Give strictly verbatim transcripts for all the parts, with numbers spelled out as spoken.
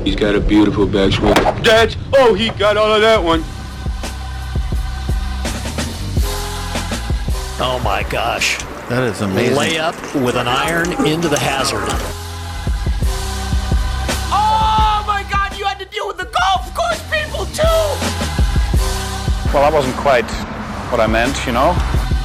He's got a beautiful backswing. That's, oh, he got all of that one. Oh my gosh. That is amazing. Layup with an iron into the hazard. Oh my God, you had to deal with the golf course people too! Well, that wasn't quite what I meant, you know.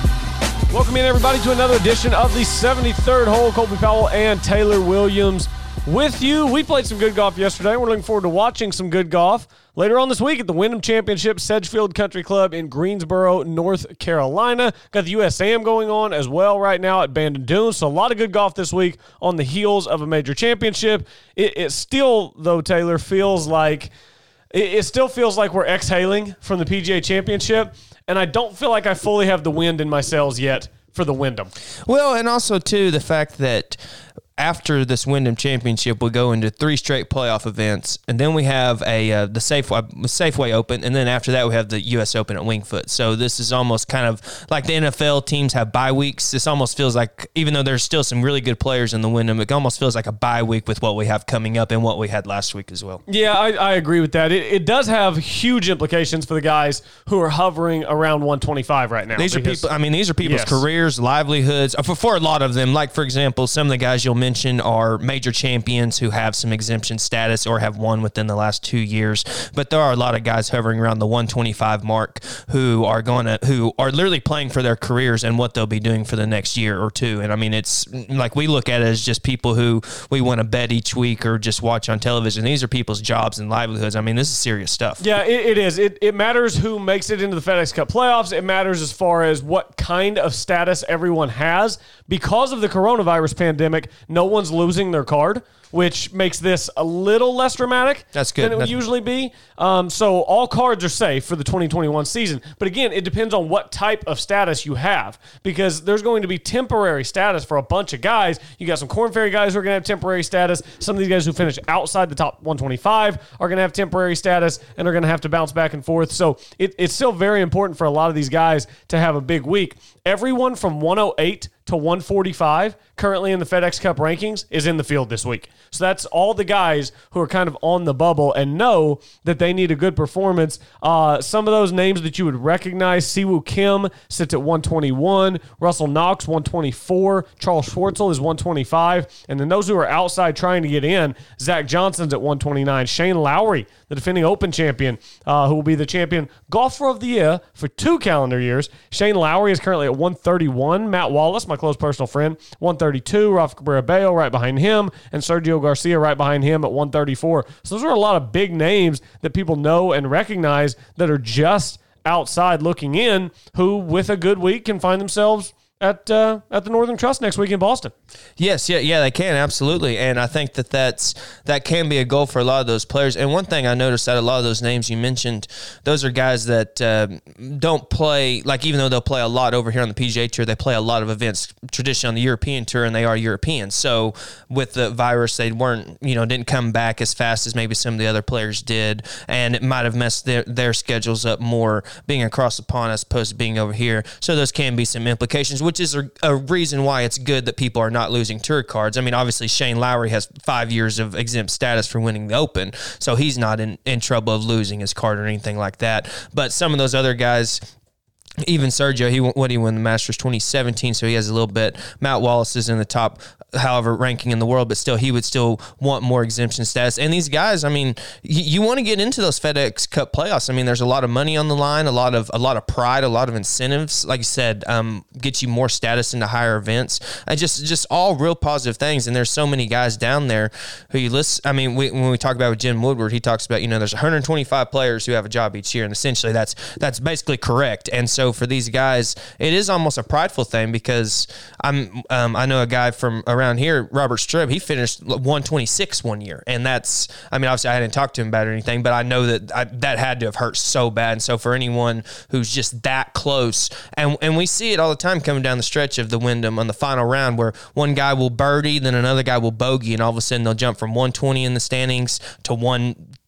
Welcome in, everybody, to another edition of the seventy-third hole. Colby Powell and Taylor Williams with you. We played some good golf yesterday. We're looking forward to watching some good golf later on this week at the Wyndham Championship, Sedgefield Country Club in Greensboro, North Carolina. Got the U S A M going on as well right now at Bandon Dunes. So a lot of good golf this week on the heels of a major championship. It, it still, though, Taylor, feels like it, it still feels like we're exhaling from the P G A Championship, and I don't feel like I fully have the wind in my sails yet for the Wyndham. Well, and also, too, the fact that after this Wyndham Championship, we go into three straight playoff events, and then we have a uh, the Safeway, Safeway Open, and then after that we have the U S Open at Wingfoot. So this is almost kind of like the N F L teams have bye weeks. This almost feels like, even though there's still some really good players in the Wyndham, it almost feels like a bye week with what we have coming up and what we had last week as well. Yeah, I, I agree with that. It, it does have huge implications for the guys who are hovering around one twenty-five right now. These because, are people. I mean, these are people's yes. careers, livelihoods. For, for a lot of them, like for example, some of the guys you'll mention are major champions who have some exemption status or have won within the last two years. But there are a lot of guys hovering around the one twenty-five mark who are going to, who are literally playing for their careers and what they'll be doing for the next year or two. And I mean, it's like we look at it as just people who we want to bet each week or just watch on television. These are people's jobs and livelihoods. I mean, this is serious stuff. Yeah, it, it is. It, it matters who makes it into the FedEx Cup playoffs. It matters as far as what kind of status everyone has. Because of the coronavirus pandemic, no one's losing their card, which makes this a little less dramatic That's good. than it would That's- usually be. Um, so all cards are safe for the twenty twenty-one season. But again, it depends on what type of status you have, because there's going to be temporary status for a bunch of guys. You got some Korn Ferry guys who are going to have temporary status. Some of these guys who finish outside the top one twenty-five are going to have temporary status and are going to have to bounce back and forth. So it, it's still very important for a lot of these guys to have a big week. Everyone from one oh eight to one forty-five currently in the FedEx Cup rankings is in the field this week. So that's all the guys who are kind of on the bubble and know that they need a good performance. Uh, some of those names that you would recognize: Siwoo Kim sits at one twenty-one, Russell Knox one twenty-four, Charles Schwartzel is one twenty-five, and then those who are outside trying to get in, Zach Johnson's at one twenty-nine, Shane Lowry, the defending Open champion, uh, who will be the champion golfer of the year for two calendar years. Shane Lowry is currently at one thirty-one, Matt Wallace, my close personal friend, one thirty-two, Rafa Cabrera-Bello right behind him, and Sergio Garcia right behind him at one thirty-four. So those are a lot of big names that people know and recognize that are just outside looking in, who with a good week can find themselves at uh, at the Northern Trust next week in Boston. Yes, yeah, yeah, they can, absolutely. And I think that that's, that can be a goal for a lot of those players. And one thing I noticed that a lot of those names you mentioned, those are guys that uh, don't play, like even though they'll play a lot over here on the P G A Tour, they play a lot of events traditionally on the European Tour, and they are Europeans. So with the virus, they weren't, you know, didn't come back as fast as maybe some of the other players did, and it might have messed their, their schedules up more being across the pond as opposed to being over here. So those can be some implications, which is a, a reason why it's good that people are not losing tour cards. I mean, obviously Shane Lowry has five years of exempt status for winning the Open, so he's not in, in trouble of losing his card or anything like that. But some of those other guys, even Sergio, he what he won the Masters twenty seventeen, so he has a little bit. Matt Wallace is in the top, however, ranking in the world, but still, he would still want more exemption status. And these guys, I mean, you, you want to get into those FedEx Cup playoffs. I mean, there's a lot of money on the line, a lot of a lot of pride, a lot of incentives. Like you said, um, get you more status into higher events. I just just all real positive things. And there's so many guys down there who you listen. I mean, we, when we talk about with Jim Woodward, he talks about, you know, there's one hundred twenty-five players who have a job each year, and essentially that's that's basically correct. And so So for these guys, it is almost a prideful thing, because I'm um, I know a guy from around here, Robert Strub. He finished one twenty-six one year, and that's, I mean, obviously I hadn't talked to him about it or anything, but I know that I, that had to have hurt so bad. And so for anyone who's just that close, and and we see it all the time coming down the stretch of the Wyndham on the final round, where one guy will birdie, then another guy will bogey, and all of a sudden they'll jump from one twenty in the standings to one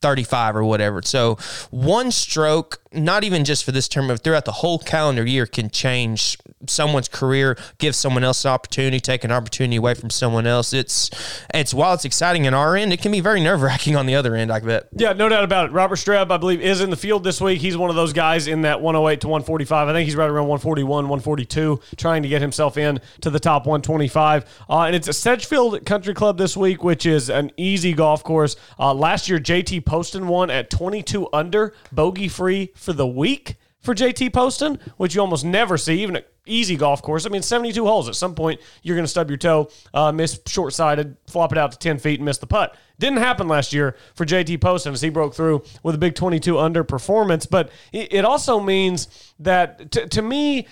thirty-five or whatever. So one stroke, not even just for this tournament, but throughout the whole calendar year, can change someone's career, give someone else an opportunity, take an opportunity away from someone else. It's it's while it's exciting on our end, it can be very nerve-wracking on the other end, I bet. Yeah, no doubt about it. Robert Streb, I believe, is in the field this week. He's one of those guys in that one oh eight to one forty-five. I think he's right around one forty-one, one forty-two, trying to get himself in to the top one twenty-five. Uh, and it's a Sedgefield Country Club this week, which is an easy golf course. Uh, last year, J T Poston won at twenty-two under, bogey-free for the week for J T Poston, which you almost never see, even at easy golf course. I mean, seventy-two holes. At some point, you're going to stub your toe, uh, miss short-sided, flop it out to ten feet, and miss the putt. Didn't happen last year for J T Poston as he broke through with a big twenty-two under performance. But it also means that, t- to me,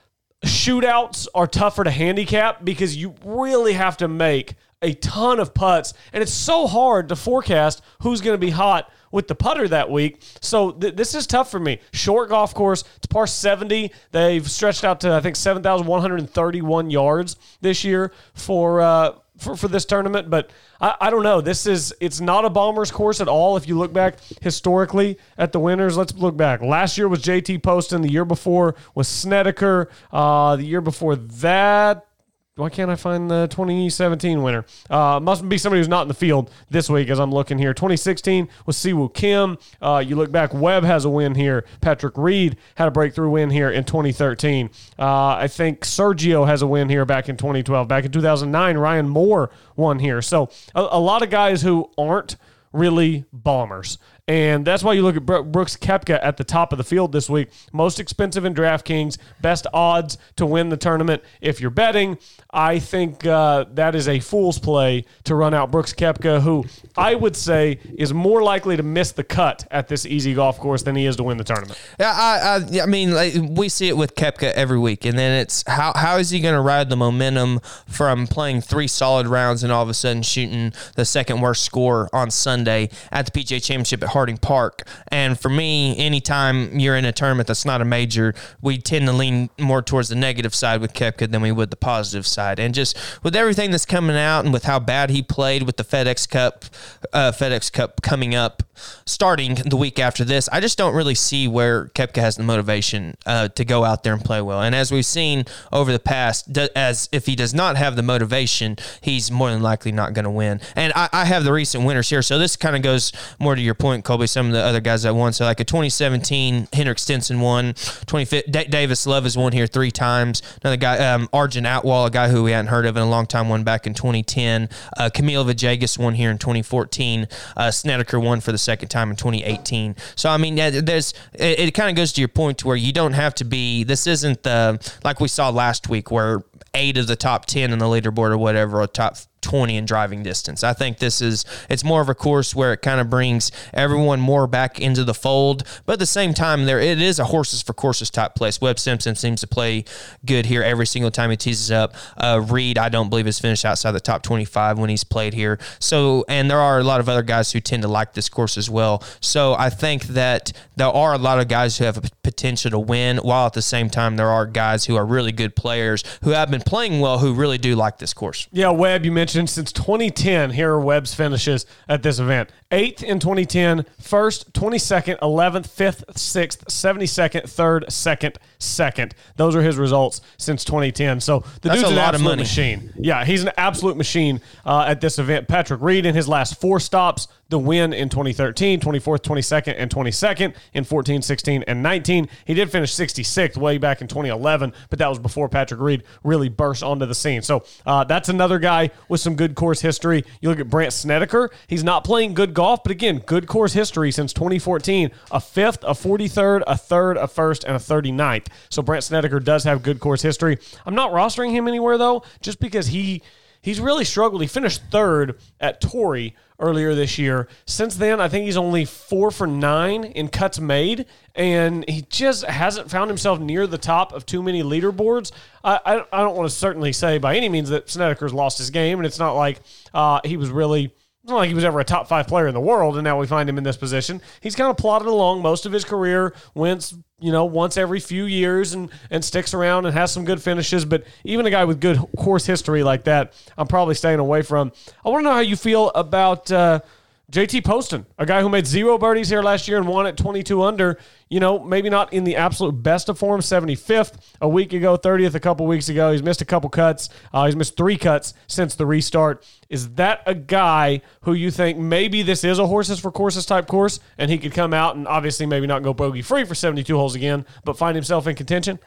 shootouts are tougher to handicap because you really have to make a ton of putts, and it's so hard to forecast who's going to be hot with the putter that week. So th- this is tough for me. Short golf course, it's par seventy. They've stretched out to, I think, seven thousand one hundred thirty-one yards this year for uh, for, for this tournament. But I, I don't know. This is, it's not a bomber's course at all. If you look back historically at the winners, let's look back. Last year was J T Poston. The year before was Snedeker. Uh, the year before that, why can't I find the twenty seventeen winner? Uh, must be somebody who's not in the field this week as I'm looking here. twenty sixteen was Siwoo Kim. Uh, you look back, Webb has a win here. Patrick Reed had a breakthrough win here in twenty thirteen. Uh, I think Sergio has a win here back in twenty twelve. Back in two thousand nine, Ryan Moore won here. So a, a lot of guys who aren't really bombers. And that's why you look at Brooks Koepka at the top of the field this week. Most expensive in DraftKings, best odds to win the tournament. If you're betting, I think uh, that is a fool's play to run out Brooks Koepka, who I would say is more likely to miss the cut at this easy golf course than he is to win the tournament. Yeah, I, I, I mean, like, we see it with Koepka every week, and then it's how how is he going to ride the momentum from playing three solid rounds and all of a sudden shooting the second worst score on Sunday at the P G A Championship at Harding Park? And for me, anytime you're in a tournament that's not a major, we tend to lean more towards the negative side with Koepka than we would the positive side. And just with everything that's coming out and with how bad he played with the FedEx Cup, uh, FedEx Cup coming up, starting the week after this, I just don't really see where Koepka has the motivation uh, to go out there and play well. And as we've seen over the past, as if he does not have the motivation, he's more than likely not going to win. And I, I have the recent winners here, so this kind of goes more to your point, Colby. Some of the other guys that won, so like a twenty seventeen, Henrik Stenson won. twenty-fifth, D- Davis Love has won here three times. Another guy, um, Arjun Atwal, a guy who we hadn't heard of in a long time, won back in twenty ten. Uh, Camille Villegas won here in twenty fourteen. Uh, Snedeker won for the second time in twenty eighteen. So I mean, there's it, it kind of goes to your point to where you don't have to be. This isn't the like we saw last week where eight of the top ten in the leaderboard or whatever, or top twenty in driving distance. I think this is, it's more of a course where it kind of brings everyone more back into the fold, but at the same time, there it is a horses for courses type place. Webb Simpson seems to play good here every single time he teases up. Uh, Reed, I don't believe has finished outside the top twenty-five when he's played here. So, and there are a lot of other guys who tend to like this course as well. So I think that there are a lot of guys who have a potential to win, while at the same time, there are guys who are really good players who have been playing well who really do like this course. Yeah, Webb, you mentioned since twenty ten, here are Webb's finishes at this event. eighth in twenty ten, first, twenty-second, eleventh, fifth, sixth, seventy-second, third, second, second. Those are his results since twenty ten. So the That's dude's a an lot of absolute money. machine. Yeah, he's an absolute machine uh, at this event. Patrick Reed, in his last four stops, the win in twenty thirteen, twenty-fourth, twenty-second, and twenty-second in fourteen, sixteen, and nineteen. He did finish sixty-sixth way back in twenty eleven, but that was before Patrick Reed really burst onto the scene. So uh, that's another guy with some good course history. You look at Brandt Snedeker. He's not playing good golf, but again, good course history since twenty fourteen. A fifth, a forty-third, a third, a first, and a thirty-ninth. So Brandt Snedeker does have good course history. I'm not rostering him anywhere, though, just because he he's really struggled. He finished third at Torrey earlier this year. Since then, I think he's only four for nine in cuts made, and he just hasn't found himself near the top of too many leaderboards. I, I, I don't want to certainly say by any means that Snedeker's lost his game, and it's not like uh, he was really... It's not like he was ever a top five player in the world, and now we find him in this position. He's kind of plodded along most of his career, wins, you know, once every few years and, and sticks around and has some good finishes. But even a guy with good course history like that, I'm probably staying away from. I want to know how you feel about uh, J T Poston, a guy who made zero birdies here last year and won at twenty-two under. You know, maybe not in the absolute best of form, seventy-fifth a week ago, thirtieth a couple weeks ago. He's missed a couple cuts. Uh, he's missed three cuts since the restart. Is that a guy who you think maybe this is a horses for courses type course and he could come out and obviously maybe not go bogey free for seventy-two holes again, but find himself in contention?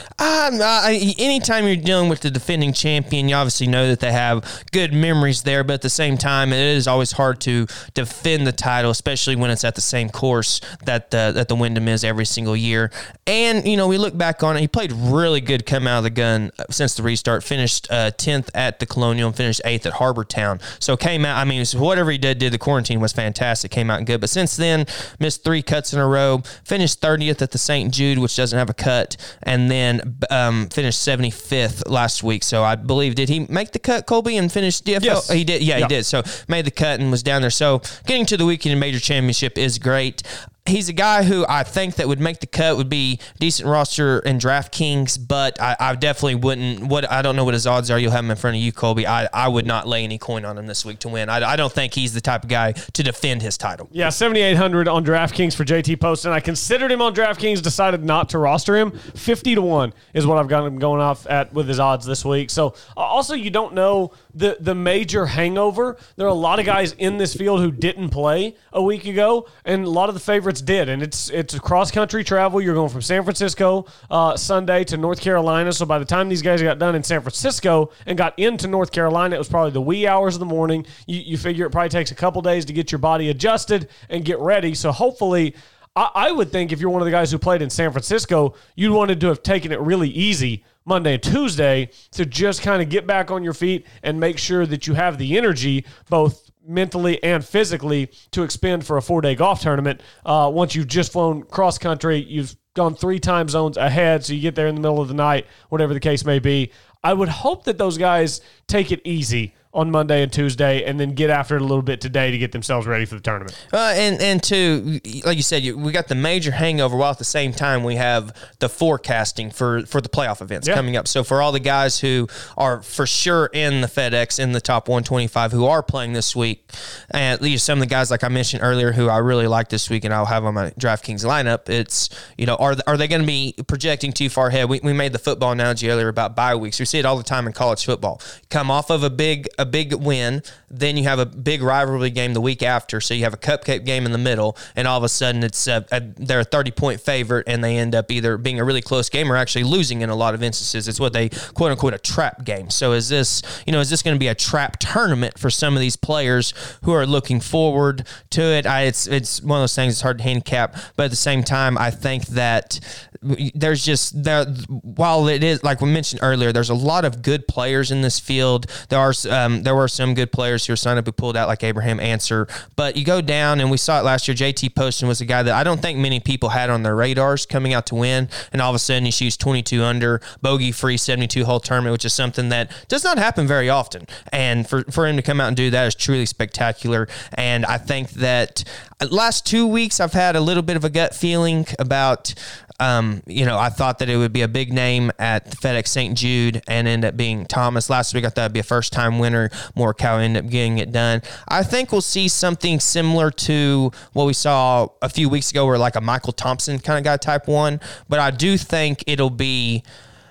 Um, uh, anytime you're dealing with the defending champion, you obviously know that they have good memories there, but at the same time, it is always hard to defend the title, especially when it's at the same course that uh, that the Wyndham is every single year. And, you know, we look back on it, he played really good come out of the gun since the restart, finished uh, tenth at the Colonial and finished eighth at Harbor Town. So came out, I mean, whatever he did, did the quarantine was fantastic, came out good. But since then, missed three cuts in a row, finished thirtieth at the Saint Jude, which doesn't have a cut, and then um, finished seventy-fifth last week. So I believe, did he make the cut, Colby, and finish D F L? Yes. He did. Yeah, Yeah. he did. So made the cut and was down there. So getting to the weekend major championship is great. He's a guy who I think that would make the cut, would be decent roster in DraftKings, but I, I definitely wouldn't. What I don't know what his odds are. You'll have him in front of you, Colby. I, I would not lay any coin on him this week to win. I, I don't think he's the type of guy to defend his title. Yeah, seventy-eight hundred on DraftKings for J T Poston. I considered him on DraftKings, decided not to roster him. fifty to one is what I've got him going off at with his odds this week. So uh, also, you don't know the, the major hangover. There are a lot of guys in this field who didn't play a week ago, and a lot of the favorites did. And it's it's cross-country travel. You're going from San Francisco uh, Sunday to North Carolina. So by the time these guys got done in San Francisco and got into North Carolina, it was probably the wee hours of the morning. You, you figure it probably takes a couple days to get your body adjusted and get ready. So hopefully, I, I would think if you're one of the guys who played in San Francisco, you wanted to have taken it really easy Monday and Tuesday to just kind of get back on your feet and make sure that you have the energy, both mentally and physically, to expend for a four-day golf tournament. Uh, once you've just flown cross-country, you've gone three time zones ahead, so you get there in the middle of the night, whatever the case may be. I would hope that those guys take it easy on Monday and Tuesday and then get after it a little bit today to get themselves ready for the tournament. Uh, and, and two, like you said, you, we got the major hangover while at the same time we have the forecasting for, for the playoff events yeah. coming up. So for all the guys who are for sure in the FedEx, in the top one twenty-five, who are playing this week, and at least some of the guys like I mentioned earlier who I really like this week and I'll have on my DraftKings lineup, it's, you know, are, are they going to be projecting too far ahead? We, we made the football analogy earlier about bye weeks. We see it all the time in college football. Come off of a big a big win, then you have a big rivalry game the week after, so you have a cupcake game in the middle, and all of a sudden it's a, a, they're a thirty-point favorite, and they end up either being a really close game or actually losing in a lot of instances. It's what they quote-unquote a trap game. So is this, you know, is this going to be a trap tournament for some of these players who are looking forward to it? I, it's, it's one of those things that's hard to handicap, but at the same time, I think that there's just, there, while it is, like we mentioned earlier, there's a lot of good players in this field. There are um, there were some good players who were signed up who pulled out, like Abraham Answer. But you go down, and we saw it last year. J T Poston was a guy that I don't think many people had on their radars coming out to win, and all of a sudden he shoots twenty-two under, bogey-free seventy-two hole tournament, which is something that does not happen very often. And for, for him to come out and do that is truly spectacular. And I think that last two weeks I've had a little bit of a gut feeling about Um, you know, I thought that it would be a big name at the FedEx Saint Jude and end up being Thomas. Last week I thought it'd be a first-time winner. Morikawa ended up getting it done. I think we'll see something similar to what we saw a few weeks ago, where like a Michael Thompson kind of guy type one. But I do think it'll be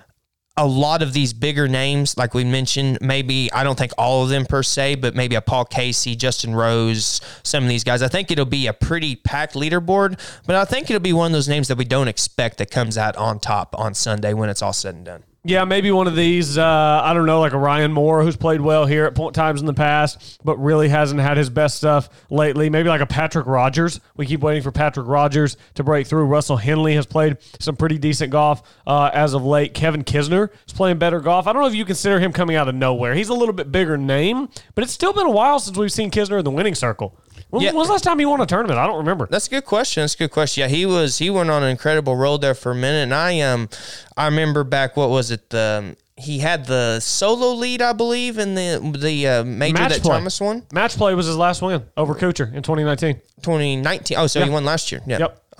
a lot of these bigger names, like we mentioned, maybe, I don't think all of them per se, but maybe a Paul Casey, Justin Rose, some of these guys. I think it'll be a pretty packed leaderboard, but I think it'll be one of those names that we don't expect that comes out on top on Sunday when it's all said and done. Yeah, maybe one of these, uh, I don't know, like a Ryan Moore, who's played well here at point times in the past, but really hasn't had his best stuff lately. Maybe like a Patrick Rogers. We keep waiting for Patrick Rogers to break through. Russell Henley has played some pretty decent golf uh, as of late. Kevin Kisner is playing better golf. I don't know if you consider him coming out of nowhere. He's a little bit bigger name, but it's still been a while since we've seen Kisner in the winning circle. When, Yeah. when was the last time he won a tournament? I don't remember. That's a good question. That's a good question. Yeah, he was he went on an incredible roll there for a minute, and I um I remember back, what was it? Um, he had the solo lead, I believe, in the the uh, major Match that play. Thomas won. Match play was his last win over Kuchar in twenty nineteen. twenty nineteen. Oh, so Yeah. he won last year. Yeah. Yep.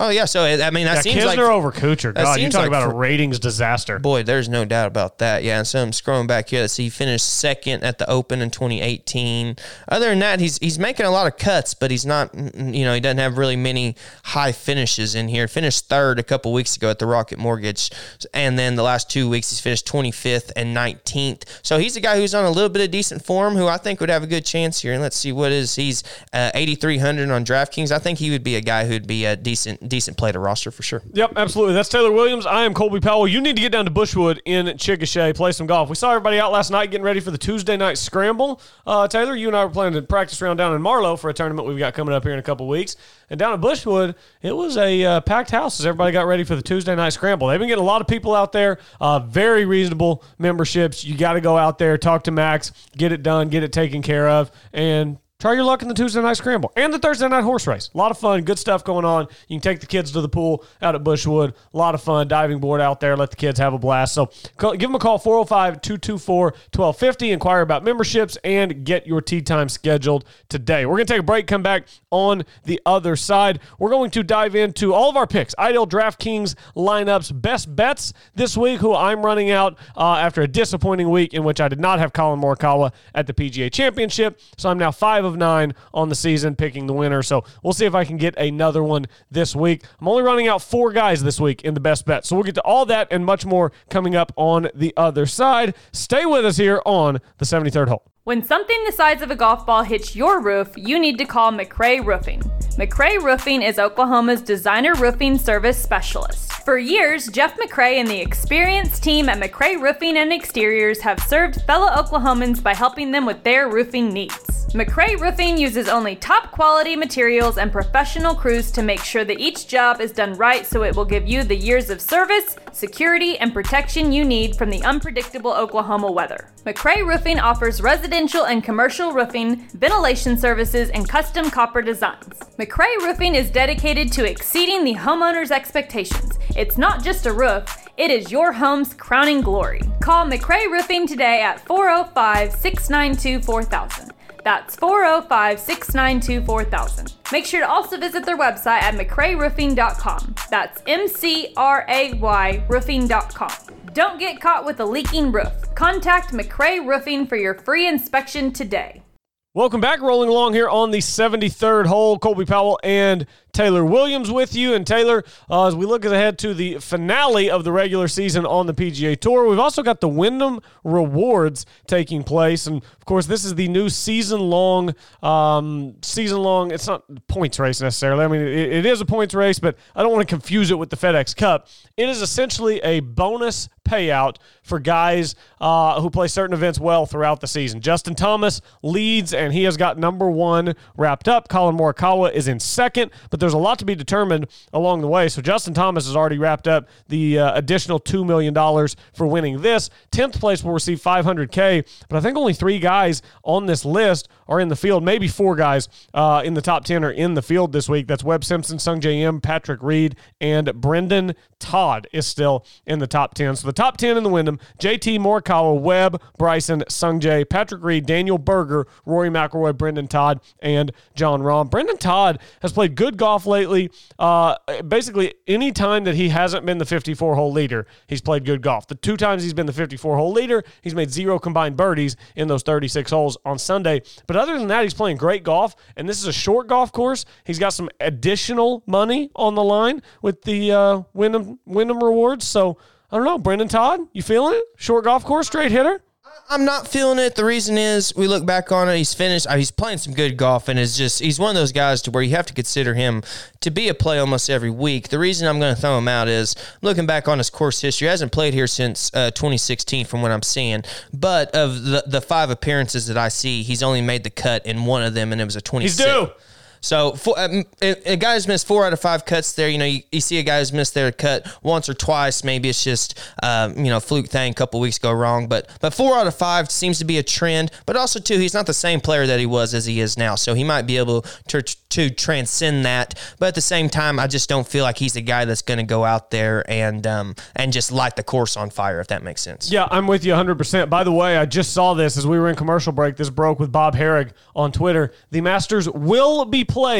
Oh, yeah. So, I mean, that Yeah, seems Kisner like. over Kuchar. that God, you seems talk like about for- a ratings disaster. Boy, there's no doubt about that. Yeah, and so I'm scrolling back here. Let's see, he finished second at the Open in twenty eighteen. Other than that, he's he's making a lot of cuts, but he's not, you know, he doesn't have really many high finishes in here. Finished third a couple weeks ago at the Rocket Mortgage, and then the last two weeks he's finished twenty-fifth and nineteenth. So he's a guy who's on a little bit of decent form, who I think would have a good chance here. And let's see, what is he's uh, eighty-three hundred on DraftKings. I think he would be a guy who'd be a decent decent play to roster for sure. Yep, absolutely. That's Taylor Williams. I am Colby Powell. You need to get down to Bushwood in Chickasha, play some golf. We saw everybody out last night getting ready for the Tuesday night scramble. Uh, Taylor, you and I were planning to practice round down in Marlow for a tournament we've got coming up here in a couple weeks. And down at Bushwood, it was a uh, packed house as everybody got ready for the Tuesday night scramble. They've been getting a lot of people out there, uh, very reasonable memberships. You got to go out there, talk to Max, get it done, get it taken care of, and try your luck in the Tuesday night scramble and the Thursday night horse race. A lot of fun, good stuff going on. You can take the kids to the pool out at Bushwood. A lot of fun, diving board out there. Let the kids have a blast. So call, give them a call, four oh five, two two four, one two five oh. Inquire about memberships and get your tee time scheduled today. We're going to take a break, come back on the other side. We're going to dive into all of our picks, Ideal DraftKings lineups, best bets this week, who I'm running out uh, after a disappointing week in which I did not have Colin Morikawa at the P G A Championship. So I'm now five of nine on the season picking the winner. So we'll see if I can get another one this week. I'm only running out four guys this week in the best bet. So we'll get to all that and much more coming up on the other side. Stay with us here on the seventy-third hole. When something the size of a golf ball hits your roof, you need to call McRae Roofing. McRae Roofing is Oklahoma's designer roofing service specialist. For years, Jeff McRae and the experienced team at McRae Roofing and Exteriors have served fellow Oklahomans by helping them with their roofing needs. McRae Roofing uses only top quality materials and professional crews to make sure that each job is done right, so it will give you the years of service, security, and protection you need from the unpredictable Oklahoma weather. McRae Roofing offers residential and commercial roofing, ventilation services, and custom copper designs. McRae Roofing is dedicated to exceeding the homeowner's expectations. It's not just a roof, it is your home's crowning glory. Call McRae Roofing today at four oh five, six nine two, four thousand. That's four oh five, six nine two, four thousand. Make sure to also visit their website at mcrae roofing dot com. That's M C R A Y roofing dot com. Don't get caught with a leaking roof. Contact McRae Roofing for your free inspection today. Welcome back. Rolling along here on the seventy-third hole. Colby Powell and Taylor Williams with you. And Taylor, uh, as we look ahead to the finale of the regular season on the P G A Tour, we've also got the Wyndham Rewards taking place. And, of course, this is the new season-long, um, season-long, it's not points race necessarily. I mean, it, it is a points race, but I don't want to confuse it with the FedEx Cup. It is essentially a bonus payout for guys uh, who play certain events well throughout the season. Justin Thomas leads, and he has got number one wrapped up. Colin Morikawa is in second, but there's a lot to be determined along the way. So Justin Thomas has already wrapped up the uh, additional two million dollars for winning this. tenth place will receive five hundred K, but I think only three guys on this list are in the field. Maybe four guys uh, in the top ten are in the field this week. That's Webb Simpson, Sungjae Im, Patrick Reed, and Brendan Todd is still in the top ten. So the top ten in the Wyndham: J T, Morikawa, Webb, Bryson, Sungjae, Patrick Reed, Daniel Berger, Rory McIlroy, Brendan Todd, and John Rahm. Brendan Todd has played good golf lately. Uh, basically, any time that he hasn't been the fifty-four hole leader, he's played good golf. The two times he's been the fifty-four hole leader, he's made zero combined birdies in those thirty-six holes on Sunday. But other than that, he's playing great golf, and this is a short golf course. He's got some additional money on the line with the uh, Wyndham, Wyndham Rewards. So, I don't know, Brendan Todd, you feeling it? Short golf course, straight hitter? I'm not feeling it. The reason is we look back on it. He's finished. Uh, he's playing some good golf, and is just he's one of those guys to where you have to consider him to be a play almost every week. The reason I'm going to throw him out is looking back on his course history. He hasn't played here since uh, twenty sixteen, from what I'm seeing. But of the the five appearances that I see, he's only made the cut in one of them, and it was a twenty-six. He's due. So for, um, a, a guy who's missed four out of five cuts there, you know, you, you see a guy who's missed their cut once or twice. Maybe it's just, um, you know, fluke thing, a couple weeks go wrong. But but four out of five seems to be a trend. But also, too, he's not the same player that he was as he is now. So he might be able to, to transcend that. But at the same time, I just don't feel like he's a guy that's going to go out there and um, and just light the course on fire, if that makes sense. Yeah, I'm with you one hundred percent. By the way, I just saw this as we were in commercial break. This broke with Bob Herrig on Twitter. The Masters will be played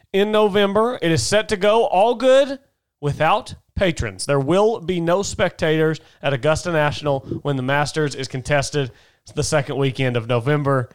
in November. It is set to go all good without patrons. There will be no spectators at Augusta National when the Masters is contested the second weekend of November.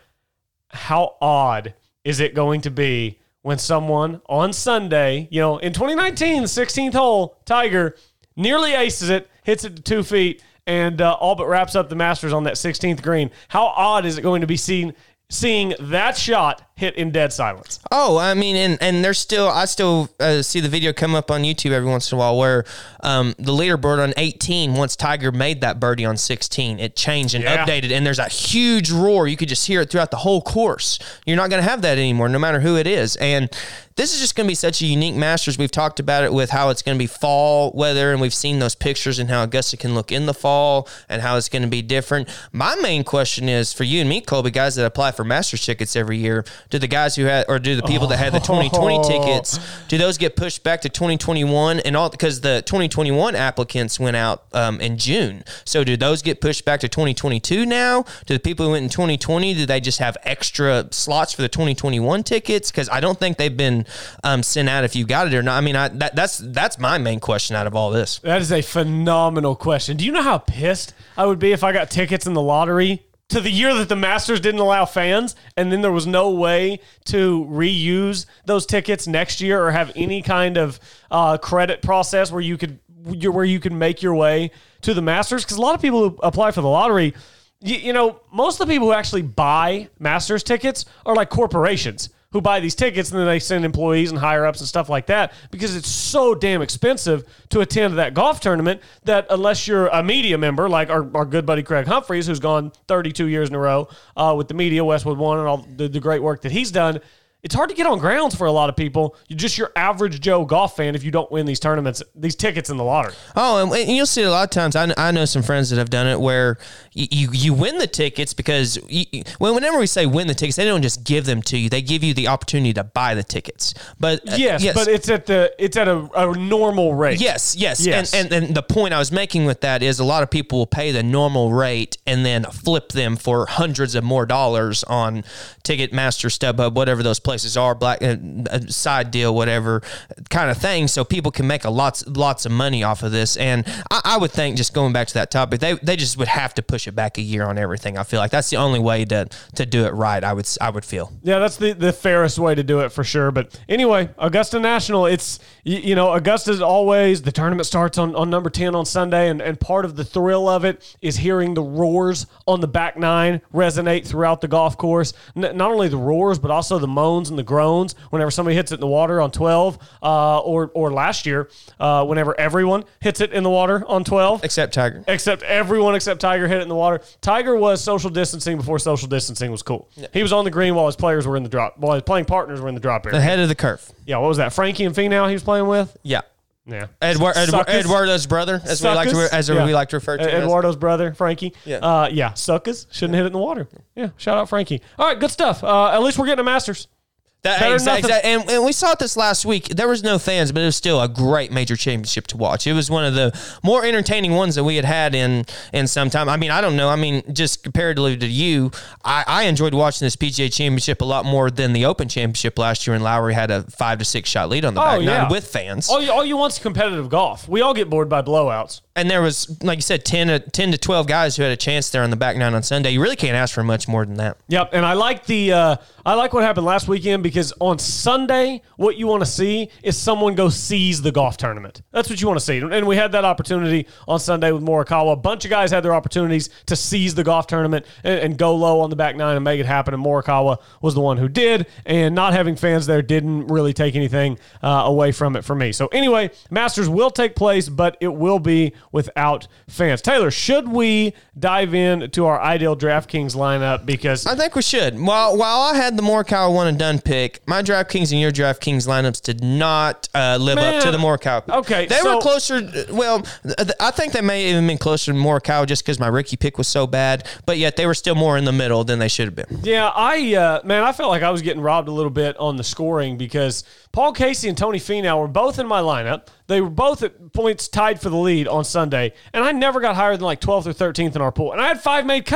How odd is it going to be when someone on Sunday, you know, in twenty nineteen, the sixteenth hole, Tiger nearly aces it, hits it to two feet, and uh, all but wraps up the Masters on that sixteenth green. How odd is it going to be seen seeing that shot hit in dead silence? Oh, I mean, and, and there's still, I still uh, see the video come up on YouTube every once in a while where um, the leaderboard on eighteen, once Tiger made that birdie on sixteen, it changed and Yeah. updated, and there's a huge roar. You could just hear it throughout the whole course. You're not going to have that anymore, no matter who it is. And this is just going to be such a unique Masters. We've talked about it with how it's going to be fall weather, and we've seen those pictures and how Augusta can look in the fall and how it's going to be different. My main question is for you and me, Colby, guys that apply for Masters tickets every year, do the guys who had, or do the people that had the twenty twenty tickets, do those get pushed back to twenty twenty-one? And all, because the twenty twenty-one applicants went out um, in June. So do those get pushed back to twenty twenty-two now? Do the people who went in twenty twenty, do they just have extra slots for the twenty twenty-one tickets? Because I don't think they've been um, sent out if you got it or not. I mean, I, that, that's that's my main question out of all this. That is a phenomenal question. Do you know how pissed I would be if I got tickets in the lottery to the year that the Masters didn't allow fans, and then there was no way to reuse those tickets next year or have any kind of uh, credit process where you could where you could make your way to the Masters? Because a lot of people who apply for the lottery, you, you know, most of the people who actually buy Masters tickets are like corporations who buy these tickets, and then they send employees and higher-ups and stuff like that because it's so damn expensive to attend that golf tournament that unless you're a media member, like our, our good buddy Craig Humphreys, who's gone thirty-two years in a row uh, with the media, Westwood One, and all the, the great work that he's done, it's hard to get on grounds for a lot of people. You're just your average Joe golf fan if you don't win these tournaments, these tickets in the lottery. Oh, and, and you'll see it a lot of times. I, I know some friends that have done it where you, you, you win the tickets because you, well, whenever we say win the tickets, they don't just give them to you. They give you the opportunity to buy the tickets. But uh, Yes, yes, but it's at the it's at a, a normal rate. Yes, yes. Yes. And, and and the point I was making with that is a lot of people will pay the normal rate and then flip them for hundreds of more dollars on Ticketmaster, StubHub, whatever those places are, Black uh, a side deal, whatever kind of thing. So people can make a lots lots of money off of this. And I, I would think, just going back to that topic, they they just would have to push it back a year on everything. I feel like that's the only way to to do it right. I would I would feel. Yeah, that's the, the fairest way to do it for sure. But anyway, Augusta National, it's, you, you know, Augusta's always, the tournament starts on, on number ten on Sunday, and, and part of the thrill of it is hearing the roars on the back nine resonate throughout the golf course. N- not only the roars, but also the moans and the groans whenever somebody hits it in the water on twelve, uh, or, or last year, uh, whenever everyone hits it in the water on twelve. Except Tiger. Except everyone except Tiger hit it in the water. Tiger was social distancing before social distancing was cool. Yeah. He was on the green while his players were in the drop, while his playing partners were in the drop area. Ahead of the curve. Yeah, what was that? Frankie and Finau he was playing with? Yeah. Yeah. Edward, Edward, Suckers. Eduardo's brother, as we like to as Yeah. we like to refer to him as. Eduardo's brother, Frankie. Yeah. Uh, yeah, suckers. Shouldn't hit it in the water. Yeah, shout out Frankie. All right, good stuff. Uh, at least we're getting a Masters. That, Better exactly, than nothing. and, and we saw it this last week. There was no fans, but it was still a great major championship to watch. It was one of the more entertaining ones that we had had in in some time. I mean, I don't know. I mean, just comparatively to you, I, I enjoyed watching this P G A Championship a lot more than the Open Championship last year, and Lowry had a five to six shot lead on the Oh, back nine yeah. with fans. All you, all you want's competitive golf. We all get bored by blowouts. And there was, like you said, ten to, ten to twelve guys who had a chance there on the back nine on Sunday. You really can't ask for much more than that. Yep, and I like the uh, I like what happened last weekend because on Sunday, what you want to see is someone go seize the golf tournament. That's what you want to see, and we had that opportunity on Sunday with Morikawa. A bunch of guys had their opportunities to seize the golf tournament and, and go low on the back nine and make it happen. And Morikawa was the one who did, and not having fans there didn't really take anything uh, away from it for me. So anyway, Masters will take place, but it will be without fans. Taylor, should we dive in to our ideal DraftKings lineup? Because I think we should. While while I had the Morikawa one and done pick, my DraftKings and your DraftKings lineups did not uh, live Man, up to the Morikawa. okay, they so- were closer. Well, th- I think they may have even been closer to Morikawa just because my Ricky pick was so bad. But yet they were still more in the middle than they should have been. Yeah, I uh, man, I felt like I was getting robbed a little bit on the scoring because Paul Casey and Tony Finau were both in my lineup. They were both at points tied for the lead on Sunday, and I never got higher than like twelfth or thirteenth in our pool. And I had five made cuts.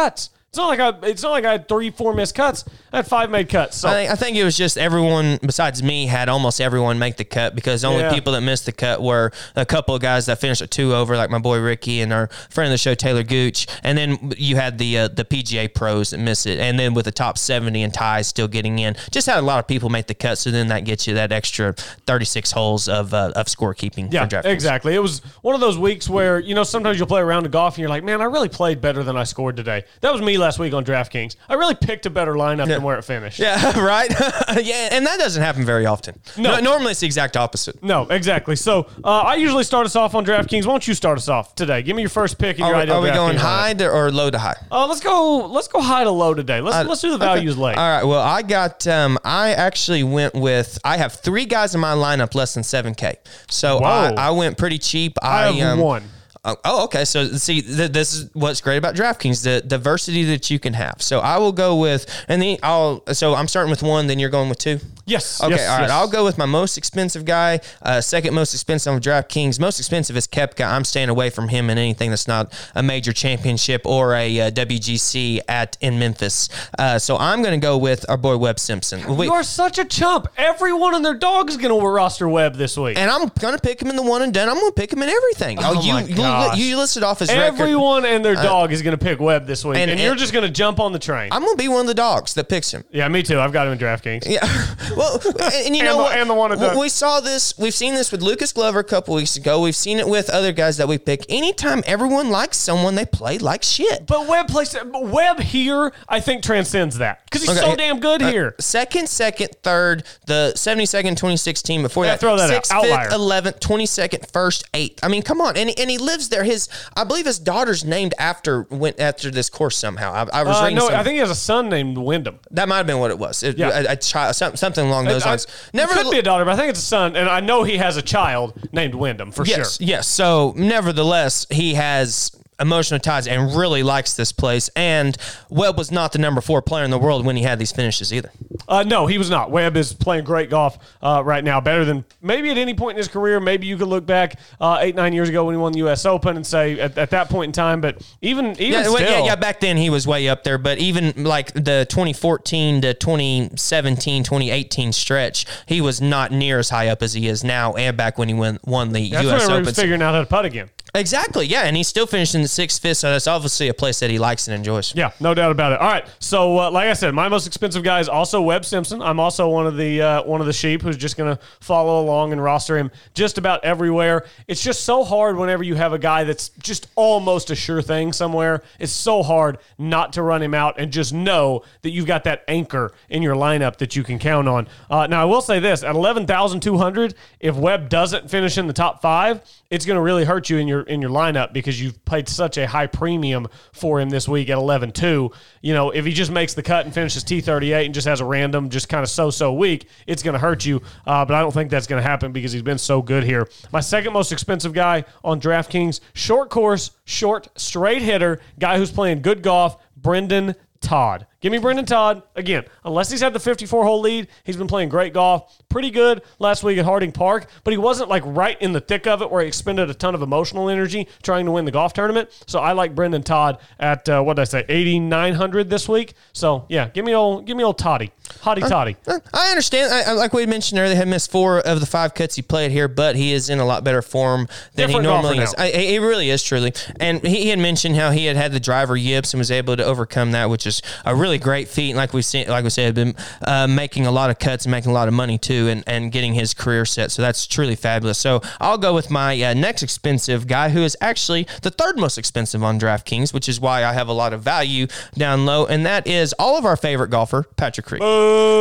It's not like I. It's not like I had three, four missed cuts. I had five made cuts. So I think, I think it was just everyone besides me had almost everyone make the cut because the only Yeah. people that missed the cut were a couple of guys that finished at two over, like my boy Ricky and our friend of the show Taylor Gooch, and then you had the uh, the P G A pros that missed it, and then with the top seventy and ties still getting in, just had a lot of people make the cut. So then that gets you that extra thirty-six holes of uh, of scorekeeping. yeah, for DraftKings. exactly. It was one of those weeks where you know sometimes you'll play a round of golf and you're like, man, I really played better than I scored today. That was me last week on DraftKings. I really picked a better lineup than where it finished. Yeah, right. Yeah, and that doesn't happen very often. No. no normally it's the exact opposite. No, exactly. So uh, I usually start us off on DraftKings. Why don't you start us off today? Give me your first pick and your Are, ideal are we going DraftKings lineup. high to, or low to high? Uh, let's go. Let's go high to low today. Let's let's do the values late. All right. Well, I got. Um, I actually went with. I have three guys in my lineup less than seven K. So I, Whoa. I went pretty cheap. I I, have um, one. Oh, oh, okay. So see, th- this is what's great about DraftKings: the diversity that you can have. So I will go with, and then I'll. So I'm starting with one. Then you're going with two. Yes. Okay, yes, all right. yes. I'll go with my most expensive guy. Uh, second most expensive on DraftKings. Most expensive is Koepka. I'm staying away from him in anything that's not a major championship or a uh, W G C at in Memphis. Uh, so I'm going to go with our boy Webb Simpson. We- You are such a chump. Everyone and their dog is going to roster Webb this week. and I'm going to pick him in the one and done. I'm going to pick him in everything. Oh, you, my you, gosh. you listed off his record. Everyone and their dog is going to pick Webb this week, and, and- you're and- just going to jump on the train. I'm going to be one of the dogs that picks him. yeah, me too. I've got him in DraftKings. Yeah. Well, and, and you And know the- what? and the one that does. We saw this. We've seen this with Lucas Glover a couple weeks ago. We've seen it with other guys that we pick. Anytime everyone likes someone, they play like shit. But Webb plays. But Webb here, I think transcends that because he's Okay. so damn good Uh, here. Second, second, third, the seventy-second, twenty sixteen. Before Yeah, that, throw that out. sixth, Outlier. fifth, eleventh, twenty-second, first, eighth. I mean, come on, and and he lives there. His, I believe, his daughter's named after went after this course somehow. I, I was Uh, reading. no, some- I think he has a son named Wyndham. that might have been what it was. It, Yeah. a, a child, some- something along those I- lines. it Never could be a daughter, but I think it's a son, and I know he has a child named Wyndham for Yes, sure. yes. So, nevertheless, he has emotional ties and really likes this place. And Webb was not the number four player in the world when he had these finishes either. Uh, no, he was not. Webb is playing great golf uh, right now, better than maybe at any point in his career. Maybe you could look back uh, eight, nine years ago when he won the U S Open and say at, at that point in time. But even even Yeah, still, well, yeah, yeah. Back then he was way up there, but even like the twenty fourteen to twenty seventeen, twenty eighteen stretch, he was not near as high up as he is now, and back when he won won the that's U S when he Open. was figuring out how to putt again. Exactly, yeah, and he's still finished in the sixth, fifth, so that's obviously a place that he likes and enjoys. Yeah, no doubt about it. All right, so uh, like I said, my most expensive guy is also Webb Simpson. I'm also one of the uh, one of the sheep who's just going to follow along and roster him just about everywhere. It's just so hard whenever you have a guy that's just almost a sure thing somewhere. It's so hard not to run him out and just know that you've got that anchor in your lineup that you can count on. Uh, now, I will say this: at eleven thousand two hundred, if Webb doesn't finish in the top five, it's going to really hurt you in your in your lineup because you've paid such a high premium for him this week at eleven two. You know, if he just makes the cut and finishes T thirty-eight and just has a random, just kind of so-so week, it's going to hurt you. Uh, but I don't think that's going to happen because he's been so good here. My second most expensive guy on DraftKings, short course, short, straight hitter, guy who's playing good golf, Brendan Todd. Give me Brendan Todd. Again, unless he's had the fifty-four hole lead, he's been playing great golf. Pretty good last week at Harding Park, but he wasn't like right in the thick of it where he expended a ton of emotional energy trying to win the golf tournament. So I like Brendan Todd at, uh, what did I say, eighty-nine hundred this week. So yeah, give me old, give me old Toddy. Hottie Toddy. I understand. I, I, like we mentioned earlier, he had missed four of the five cuts he played here, but he is in a lot better form than Different he normally golfer is. now. I, he really is, truly. And he, he had mentioned how he had had the driver yips and was able to overcome that, which is a really great feat. And like we seen, like we said, been uh, making a lot of cuts and making a lot of money too, and, and getting his career set. So that's truly fabulous. So I'll go with my uh, next expensive guy, who is actually the third most expensive on DraftKings, which is why I have a lot of value down low, and that is all of our favorite golfer, Patrick Reed.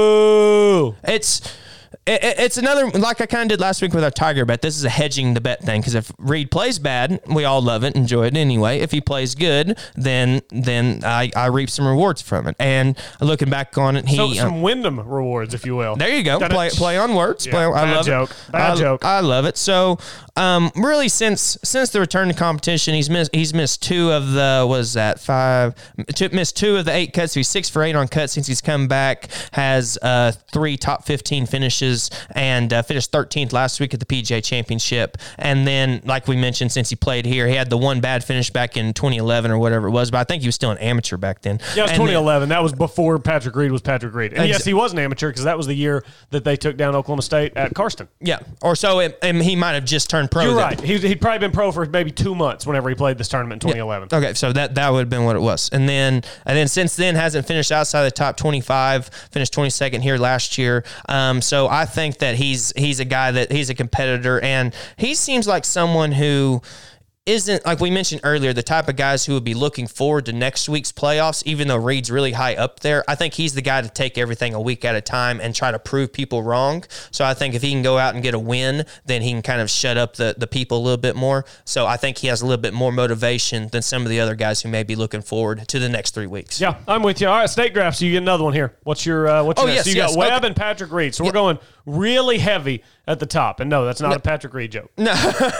Ooh. It's it, it's another, like I kind of did last week with our Tiger bet. This is a hedging the bet thing, because if Reed plays bad, we all love it, enjoy it anyway. If he plays good, then then I, I reap some rewards from it. And looking back on it, he So some um, Wyndham rewards, if you will. there you go. Done it. Play play on words. Yeah, play on, I bad love joke. it. Bad I, joke. I love it. So, um, really, since since the return to competition, he's missed he's missed two of the what is that five? Two, missed two of the eight cuts. He's six for eight on cuts since he's come back. Has uh three top fifteen finishes finishes and uh, finished thirteenth last week at the P G A Championship. And then, like we mentioned, since he played here, he had the one bad finish back in twenty eleven or whatever it was, but I think he was still an amateur back then. Yeah, it was And twenty eleven. then- That was before Patrick Reed was Patrick Reed. And Exa- yes, he was an amateur because that was the year that they took down Oklahoma State at Karsten. yeah, or so it, and he might have just turned pro. You're then. right. He, he'd probably been pro for maybe two months whenever he played this tournament in twenty eleven. Okay, so that that would have been what it was, and then and then since then hasn't finished outside the top twenty-five. Finished twenty-second here last year. Um, so I think that he's he's a guy that he's a competitor, and he seems like someone who isn't, like we mentioned earlier, the type of guys who would be looking forward to next week's playoffs, even though Reed's really high up there. I think he's the guy to take everything a week at a time and try to prove people wrong. So I think if he can go out and get a win, then he can kind of shut up the, the people a little bit more. So I think he has a little bit more motivation than some of the other guys who may be looking forward to the next three weeks. Yeah, I'm with you. All right, state drafts. So you get another one here. What's your uh, what's your Oh, next? yes, So you yes. got Webb Okay. and Patrick Reed. So we're going really heavy at the top. And no, that's not a Patrick Reed joke. No,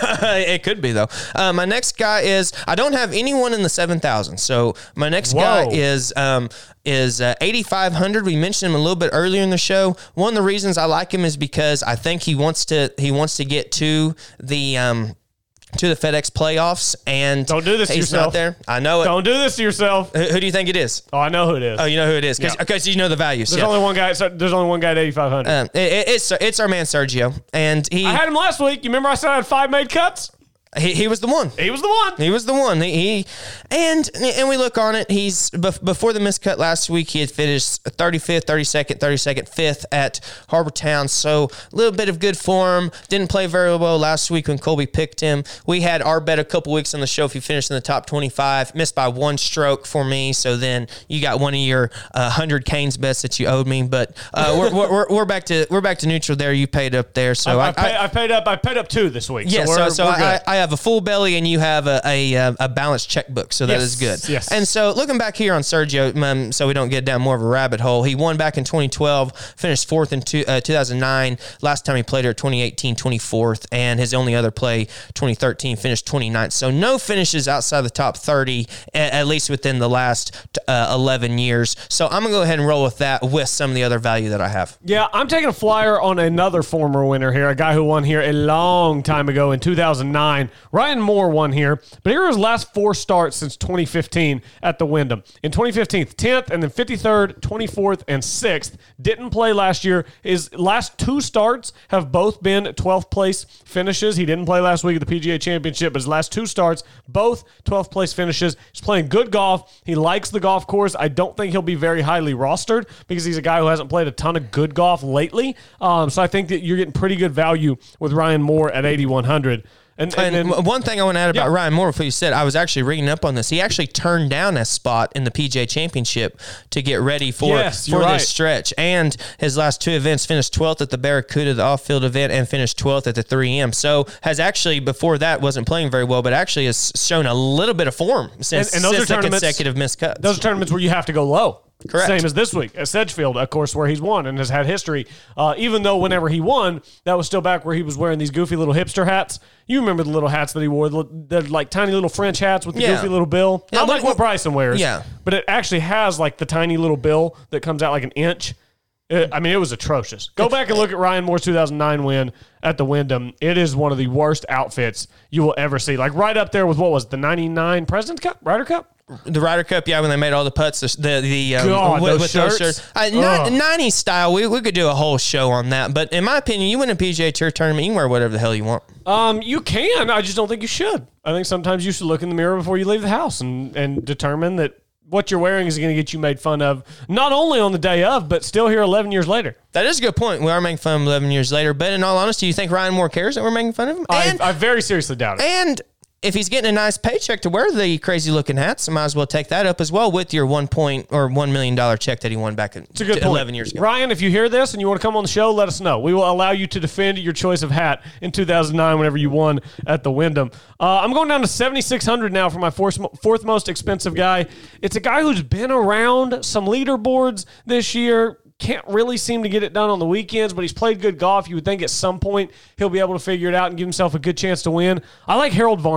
it could be though. Uh, my next guy is I don't have anyone in the seven thousand. So my next Whoa. guy is um, is uh, eighty-five hundred. We mentioned him a little bit earlier in the show. One of the reasons I like him is because I think he wants to he wants to get to the um, to the FedEx playoffs, and Don't do this to he's yourself. not there. I know it. Don't do this to yourself. Who, who do you think it is? Oh, I know who it is. Oh, you know who it is. 'Cause- Yeah. Okay, so you know the values. There's Yeah. only one guy. so There's only one guy at eighty-five hundred. Um, it- it- it's it's our man Sergio, and he I had him last week. You remember I said I had five made cuts? he, he was the one. He was the one. He was the one. He, he and and we look on it. He's bef- before the miscut last week. He had finished thirty-fifth, thirty-second, thirty-second, fifth at Harbortown. So a little bit of good form. Didn't play very well last week when Colby picked him. We had our bet a couple weeks on the show if he finished in the top twenty-five. Missed by one stroke for me. So then you got one of your uh, hundred Canes bets that you owed me. But uh, we're, we're, we're we're back to we're back to neutral there. You paid up there. So I, I, I, pay, I paid up. I paid up two this week. yeah, so so, we're, so we're I, good. I have a full belly and you have a a, a balanced checkbook, so that Yes, is good. yes. And so looking back here on Sergio, um, so we don't get down more of a rabbit hole, he won back in twenty twelve, finished fourth in two, uh, two thousand nine. Last time he played here, twenty eighteen, twenty-fourth, and his only other play, twenty thirteen, finished twenty-ninth. So no finishes outside the top thirty, at, at least within the last uh, eleven years. So I'm going to go ahead and roll with that with some of the other value that I have. Yeah, I'm taking a flyer on another former winner here, a guy who won here a long time ago in two thousand nine. Ryan Moore won here, but here are his last four starts since twenty fifteen at the Wyndham. In twenty fifteen, tenth, and then fifty-third, twenty-fourth, and sixth. Didn't play last year. His last two starts have both been twelfth place finishes. He didn't play last week at the P G A Championship, but his last two starts, both twelfth place finishes. He's playing good golf. He likes the golf course. I don't think he'll be very highly rostered because he's a guy who hasn't played a ton of good golf lately. Um, so I think that you're getting pretty good value with Ryan Moore at eighty-one hundred. And, and, And then, one thing I want to add about Yeah. Ryan Moore, before you said, I was actually reading up on this. He actually turned down a spot in the P G A Championship to get ready for, Yes, for you're this right. stretch. And his last two events finished twelfth at the Barracuda, the off-field event, and finished twelfth at the three M. So has actually, before that, wasn't playing very well, but actually has shown a little bit of form since, And- and those since are the tournaments- consecutive missed cuts. those are tournaments where you have to go low. Correct. Same as this week at Sedgefield, of course, where he's won and has had history. Uh, even though whenever he won, that was still back where he was wearing these goofy little hipster hats. You remember the little hats that he wore, the, the like tiny little French hats with the Yeah. goofy little bill. Yeah, Not but- like what Bryson wears. Yeah. But it actually has like the tiny little bill that comes out like an inch. It, I mean, it was atrocious. Go back and look at Ryan Moore's two thousand nine win at the Wyndham. It is one of the worst outfits you will ever see. Like right up there with what was it, the ninety-nine President's Cup, Ryder Cup? The Ryder Cup, yeah, when they made all the putts, the the, the um, God, with, those with those shirts? shirts, uh, Ugh. ni- nineties style. We we could do a whole show on that. But in my opinion, you win a P G A Tour tournament, you can wear whatever the hell you want. Um, you can. I just don't think you should. I think sometimes you should look in the mirror before you leave the house and, and determine that what you're wearing is going to get you made fun of, not only on the day of, but still here eleven years later. That is a good point. We are making fun of him eleven years later. But in all honesty, you think Ryan Moore cares that we're making fun of him? And, I, I very seriously doubt it. and if he's getting a nice paycheck to wear the crazy looking hats, I might as well take that up as well with your one point or one million dollar check that he won back in It's a good point. eleven years ago. Ryan, if you hear this and you want to come on the show, let us know. We will allow you to defend your choice of hat in two thousand nine whenever you won at the Wyndham. Uh, I'm going down to seventy-six hundred now for my fourth, fourth most expensive guy. It's a guy who's been around some leaderboards this year. Can't really seem to get it done on the weekends, but he's played good golf. You would think at some point he'll be able to figure it out and give himself a good chance to win. I like Harold Varner.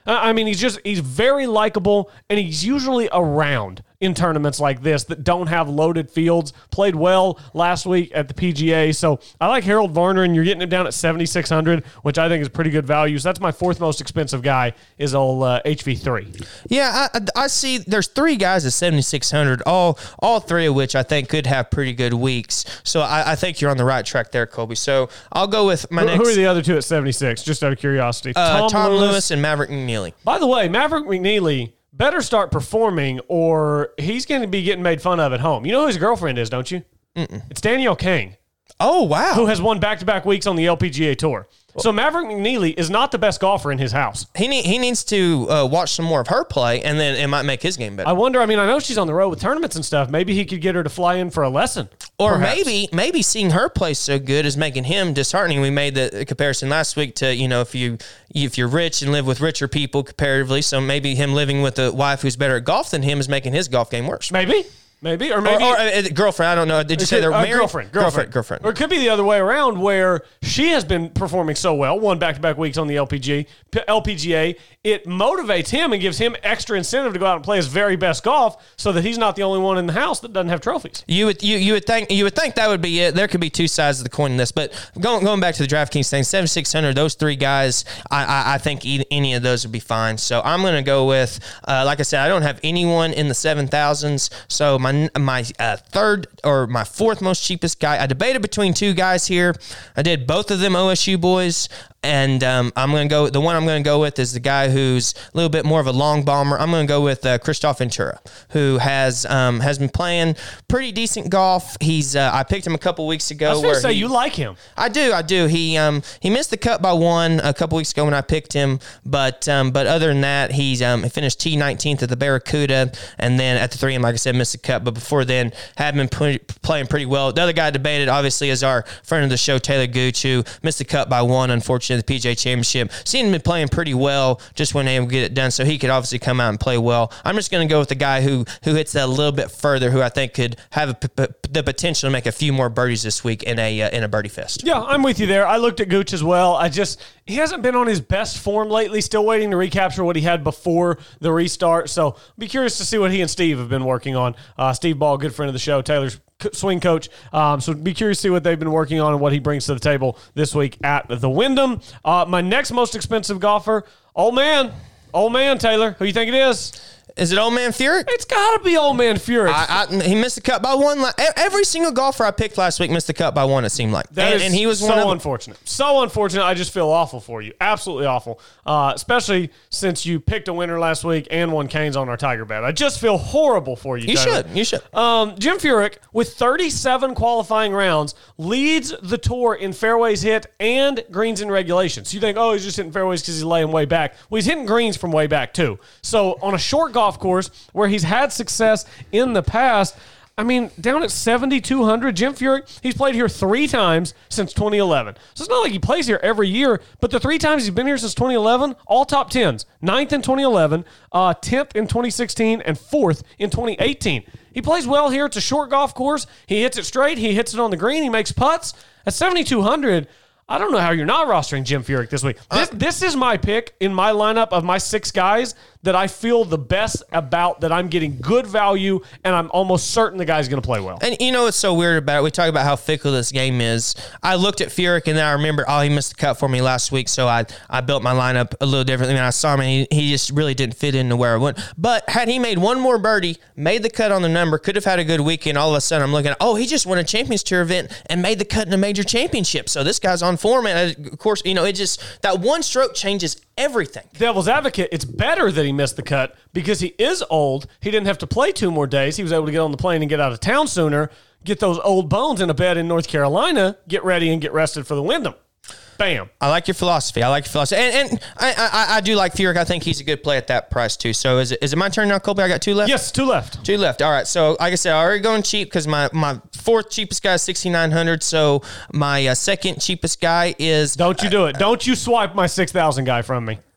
I mean, he's just he's very likable, and he's usually around in tournaments like this that don't have loaded fields. Played well last week at the P G A. So I like Harold Varner, and you're getting him down at seventy-six hundred, which I think is pretty good value. So that's my fourth most expensive guy is old uh, H V three. Yeah, I, I see there's three guys at seventy-six hundred, all all three of which I think could have pretty good weeks. So I, I think you're on the right track there, Colby. So I'll go with my who, next. Who are the other two at seventy-six, just out of curiosity? Uh, Tom, Tom Lewis. Lewis and Maverick McNeely. By the way, Maverick McNeely better start performing or he's going to be getting made fun of at home. You know who his girlfriend is, don't you? Mm-mm. It's Danielle Kang. Oh, wow. Who has won back-to-back weeks on the L P G A Tour. So Maverick McNeely is not the best golfer in his house. He need, he needs to uh, watch some more of her play, and then it might make his game better. I wonder, I mean, I know she's on the road with tournaments and stuff. Maybe he could get her to fly in for a lesson. Or perhaps. maybe maybe seeing her play so good is making him disheartening. We made the comparison last week to, you know, if, you, if you're rich and live with richer people comparatively, so maybe him living with a wife who's better at golf than him is making his golf game worse. Maybe. Maybe, or maybe or, or uh, girlfriend. I don't know. Did you say they're uh, married? Girlfriend, girlfriend, girlfriend, girlfriend. Or it could be the other way around, where she has been performing so well, won back-to-back weeks on the L P G A. L P G A. It motivates him and gives him extra incentive to go out and play his very best golf, so that he's not the only one in the house that doesn't have trophies. You would you you would think you would think that would be it. There could be two sides of the coin in this, but going going back to the DraftKings thing, seventy-six hundred. Those three guys, I I, I think e- any of those would be fine. So I'm going to go with, uh, like I said, I don't have anyone in the seven thousands. So my my uh, third or my fourth most cheapest guy. I debated between two guys here. I did both of them O S U boys. And um, I'm going to go, the one I'm going to go with is the guy who's a little bit more of a long bomber. I'm going to go with uh, Christoph Ventura, who has um, has been playing pretty decent golf. He's uh, I picked him a couple weeks ago. I was going to say, he, you like him. I do, I do. He um he missed the cut by one a couple weeks ago when I picked him, but um but other than that, he's um he finished T nineteenth at the Barracuda, and then at the three M, like I said, missed the cut. But before then, had been pretty, playing pretty well. The other guy debated, obviously, is our friend of the show, Taylor Gooch, who missed the cut by one, unfortunately, at the P G A Championship. Seen him playing pretty well, just when they would get it done, so he could obviously come out and play well. I'm just going to go with the guy who who hits that a little bit further, who I think could have a, p- p- the potential to make a few more birdies this week in a uh, in a birdie fest. Yeah, I'm with you there. I looked at Gooch as well. I just he hasn't been on his best form lately. Still waiting to recapture what he had before the restart. So be curious to see what he and Steve have been working on. Uh, Steve Ball, good friend of the show, Taylor's swing coach. Um, so be curious to see what they've been working on and what he brings to the table this week at the Wyndham. Uh, my next most expensive golfer, old man, old man Taylor. Who you think it is? Is it old man Furyk? It's got to be old man Furyk. I, I, he missed the cut by one. Every single golfer I picked last week missed the cut by one, it seemed like. That and, is and he was so one of unfortunate. So unfortunate. I just feel awful for you. Absolutely awful. Uh, especially since you picked a winner last week and won Canes on our Tiger bet. I just feel horrible for you. You Taylor. should. You should. Um, Jim Furyk, with thirty-seven qualifying rounds, leads the tour in fairways hit and greens in regulation. So you think, oh, he's just hitting fairways because he's laying way back. Well, he's hitting greens from way back too. So on a short golf course where he's had success in the past, I mean, down at seventy-two hundred, Jim Furyk, he's played here three times since twenty eleven. So it's not like he plays here every year, but the three times he's been here since twenty eleven, all top tens. Ninth in twenty eleven, uh, tenth in twenty sixteen, and fourth in twenty eighteen. He plays well here. It's a short golf course. He hits it straight. He hits it on the green. He makes putts. At seventy-two hundred, I don't know how you're not rostering Jim Furyk this week. This, uh, this is my pick in my lineup of my six guys that I feel the best about, that I'm getting good value, and I'm almost certain the guy's going to play well. And you know what's so weird about it? We talk about how fickle this game is. I looked at Furyk, and then I remember, oh, he missed the cut for me last week, so I, I built my lineup a little differently. When I saw him, and he, he just really didn't fit into where I went. But had he made one more birdie, made the cut on the number, could have had a good weekend, all of a sudden I'm looking at, oh, he just won a Champions Tour event and made the cut in a major championship. So this guy's on form, and of course, you know, it just, that one stroke changes everything. Devil's advocate, it's better that he missed the cut because he is old. He didn't have to play two more days. He was able to get on the plane and get out of town sooner, get those old bones in a bed in North Carolina, get ready and get rested for the Wyndham. Bam. I like your philosophy. I like your philosophy. And, and I, I I do like Furyk. I think he's a good play at that price, too. So is it, is it my turn now, Colby? I got two left? Yes, two left. Two left. All right. So, like I said, I already going cheap because my, my fourth cheapest guy is sixty-nine hundred. So, my uh, second cheapest guy is... Don't you do it. Don't you swipe my six thousand guy from me.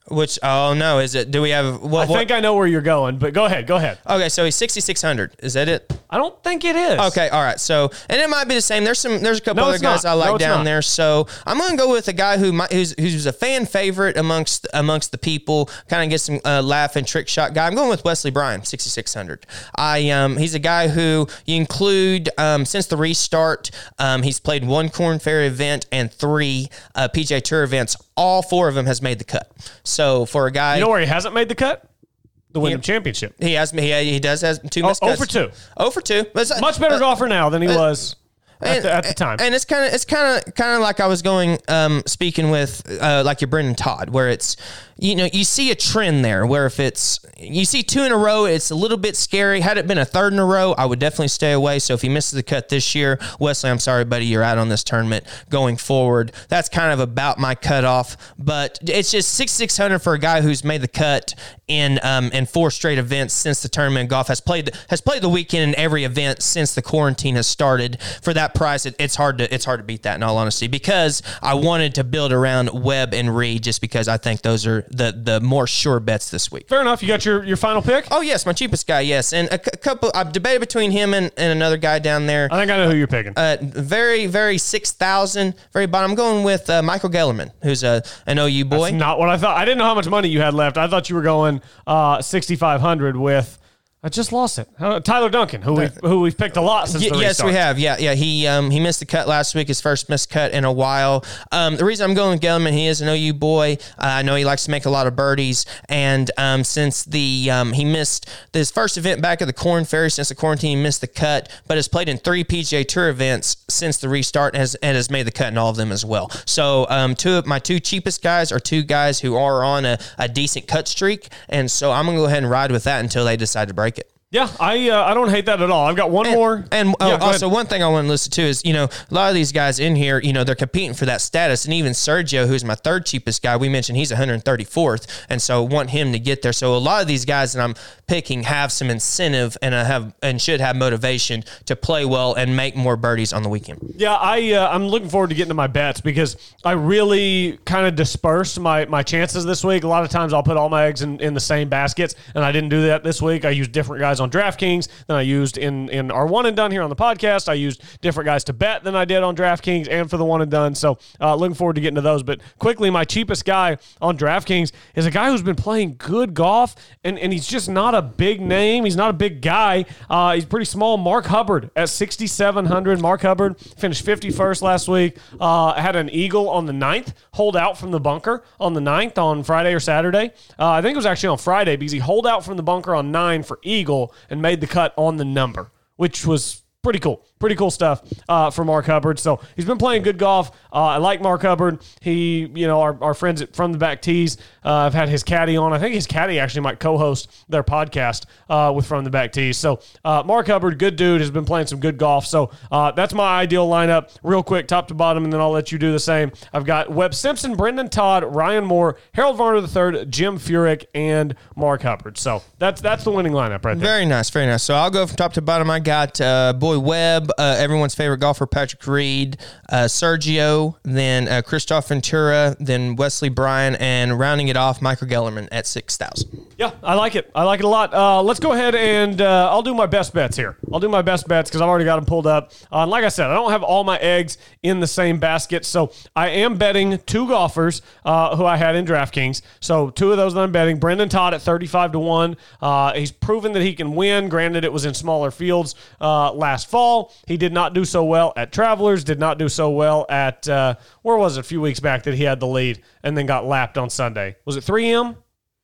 Which, oh no, is it? Do we have what? I think what? I know where you're going, but go ahead. Go ahead. Okay, so he's sixty-six hundred. Is that it? I don't think it is. Okay, all right. So, and it might be the same. There's some. There's a couple No, other it's guys not. I like No, it's down not. there. So I'm going to go with a guy who might, who's who's a fan favorite amongst amongst the people. Kind of get some uh, laugh and trick shot guy. I'm going with Wesley Bryan, sixty-six hundred. I um he's a guy who you include um since the restart. Um, he's played one Korn Ferry event and three uh, P G A Tour events. All four of them has made the cut. So for a guy, You know where he hasn't made the cut? The Wyndham He- Championship. he has he, he does has two Oh, missed oh cuts. for two. Oh for two. But it's- Much better uh, golfer now than he was at, and, the, at the time. And it's kind of it's kind of kind of like I was going um, speaking with uh, like your Brendan Todd, where it's you know you see a trend there where if it's you see two in a row, it's a little bit scary. Had it been a third in a row, I would definitely stay away. So if he misses the cut this year, Wesley, I'm sorry, buddy, you're out on this tournament going forward. That's kind of about my cutoff, but it's just sixty-six hundred for a guy who's made the cut in um, in four straight events since the tournament. Golf has played has played the weekend in every event since the quarantine has started. For that price, it, it's hard to it's hard to beat that in all honesty, because I wanted to build around Webb and Reed just because I think those are the the more sure bets this week. Fair enough. You got your, your final pick? Oh yes, my cheapest guy, yes, and a, c- couple. I've debated between him and, and another guy down there. I think I know who you're picking. Uh, very very six thousand, very bottom. I'm going with uh, Michael Gellerman, who's a an O U boy. That's not what I thought. I didn't know how much money you had left. I thought you were going uh, sixty-five hundred with. I just lost it. How- Tyler Duncan, who we who we've picked a lot since Y- the yes, restart. we have. Yeah, yeah. He um he missed the cut last week. His first missed cut in a while. Um, the reason I'm going with Gelman, he is an O U boy. Uh, I know he likes to make a lot of birdies, and um since the um he missed his first event back at the Korn Ferry since the quarantine, he missed the cut, but has played in three P G A Tour events since the restart and has and has made the cut in all of them as well. So um two of my two cheapest guys are two guys who are on a, a decent cut streak, and so I'm gonna go ahead and ride with that until they decide to break it. Yeah, I uh, I don't hate that at all. I've got one And, more. and Yeah, uh, go also ahead. one thing I want to listen to is, you know, a lot of these guys in here, you know, they're competing for that status. And even Sergio, who's my third cheapest guy, we mentioned he's one hundred thirty-fourth. And so want him to get there. So a lot of these guys that I'm picking have some incentive and I have and should have motivation to play well and make more birdies on the weekend. Yeah, I uh, I'm looking forward to getting to my bets because I really kind of dispersed my my chances this week. A lot of times I'll put all my eggs in, in the same baskets, and I didn't do that this week. I used different guys on DraftKings than I used in in our one and done here on the podcast. I used different guys to bet than I did on DraftKings and for the one and done. So uh, looking forward to getting to those. But quickly, my cheapest guy on DraftKings is a guy who's been playing good golf, and, and he's just not a big name. He's not a big guy. Uh, he's pretty small. Mark Hubbard at sixty-seven hundred. Mark Hubbard finished fifty-first last week. Uh, had an eagle on the ninth, holed out from the bunker on the ninth on Friday or Saturday. Uh, I think it was actually on Friday because he holed out from the bunker on nine for eagle and made the cut on the number, which was pretty cool. Pretty cool stuff uh, for Mark Hubbard. So he's been playing good golf. Uh, I like Mark Hubbard. He, you know, our, our friends at From the Back Tees, uh, I've had his caddy on. I think his caddy actually might co-host their podcast uh, with From the Back Tees. So uh, Mark Hubbard, good dude, has been playing some good golf. So uh, that's my ideal lineup, real quick, top to bottom, and then I'll let you do the same. I've got Webb Simpson, Brendan Todd, Ryan Moore, Harold Varner the third, Jim Furyk, and Mark Hubbard. So that's that's the winning lineup right there. Very nice, very nice. So I'll go from top to bottom. I got uh, Boy Webb, uh, everyone's favorite golfer, Patrick Reed, uh, Sergio, then uh, Christoph Ventura, then Wesley Bryan, and rounding it off, Michael Gellerman at six thousand. Yeah, I like it. I like it a lot. Uh, let's go ahead and uh, I'll do my best bets here. I'll do my best bets because I've already got them pulled up. Uh, and like I said, I don't have all my eggs in the same basket. So I am betting two golfers uh, who I had in DraftKings. So two of those that I'm betting. Brendan Todd at thirty-five to one. Uh, he's proven that he can win. Granted, it was in smaller fields uh, last fall. He did not do so well at Travelers, did not do so well at, uh, where was it a few weeks back that he had the lead and then got lapped on Sunday? Was it three M?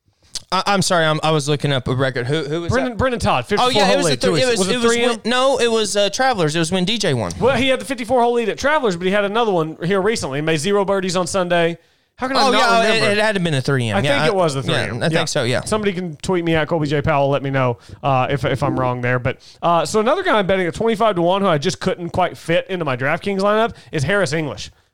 I, I'm sorry, I'm, I was looking up a record. Who, who was Brendan, that? Brendan Todd, fifty-four Oh yeah, hole it was, lead. the th- Two it weeks. was, was it it was three M? when, no, it was uh, Travelers. It was when D J won. Well, he had the fifty-four hole lead at Travelers, but he had another one here recently. He made zero birdies on Sunday. How can I Oh not yeah, remember? it, it had to have been a three M. I yeah, think it was the three Yeah, M. I think so. Yeah. Somebody can tweet me at Colby J Powell. Let me know uh, if if I'm wrong there. But uh, so another guy I'm betting at twenty-five to one, who I just couldn't quite fit into my DraftKings lineup, is Harris English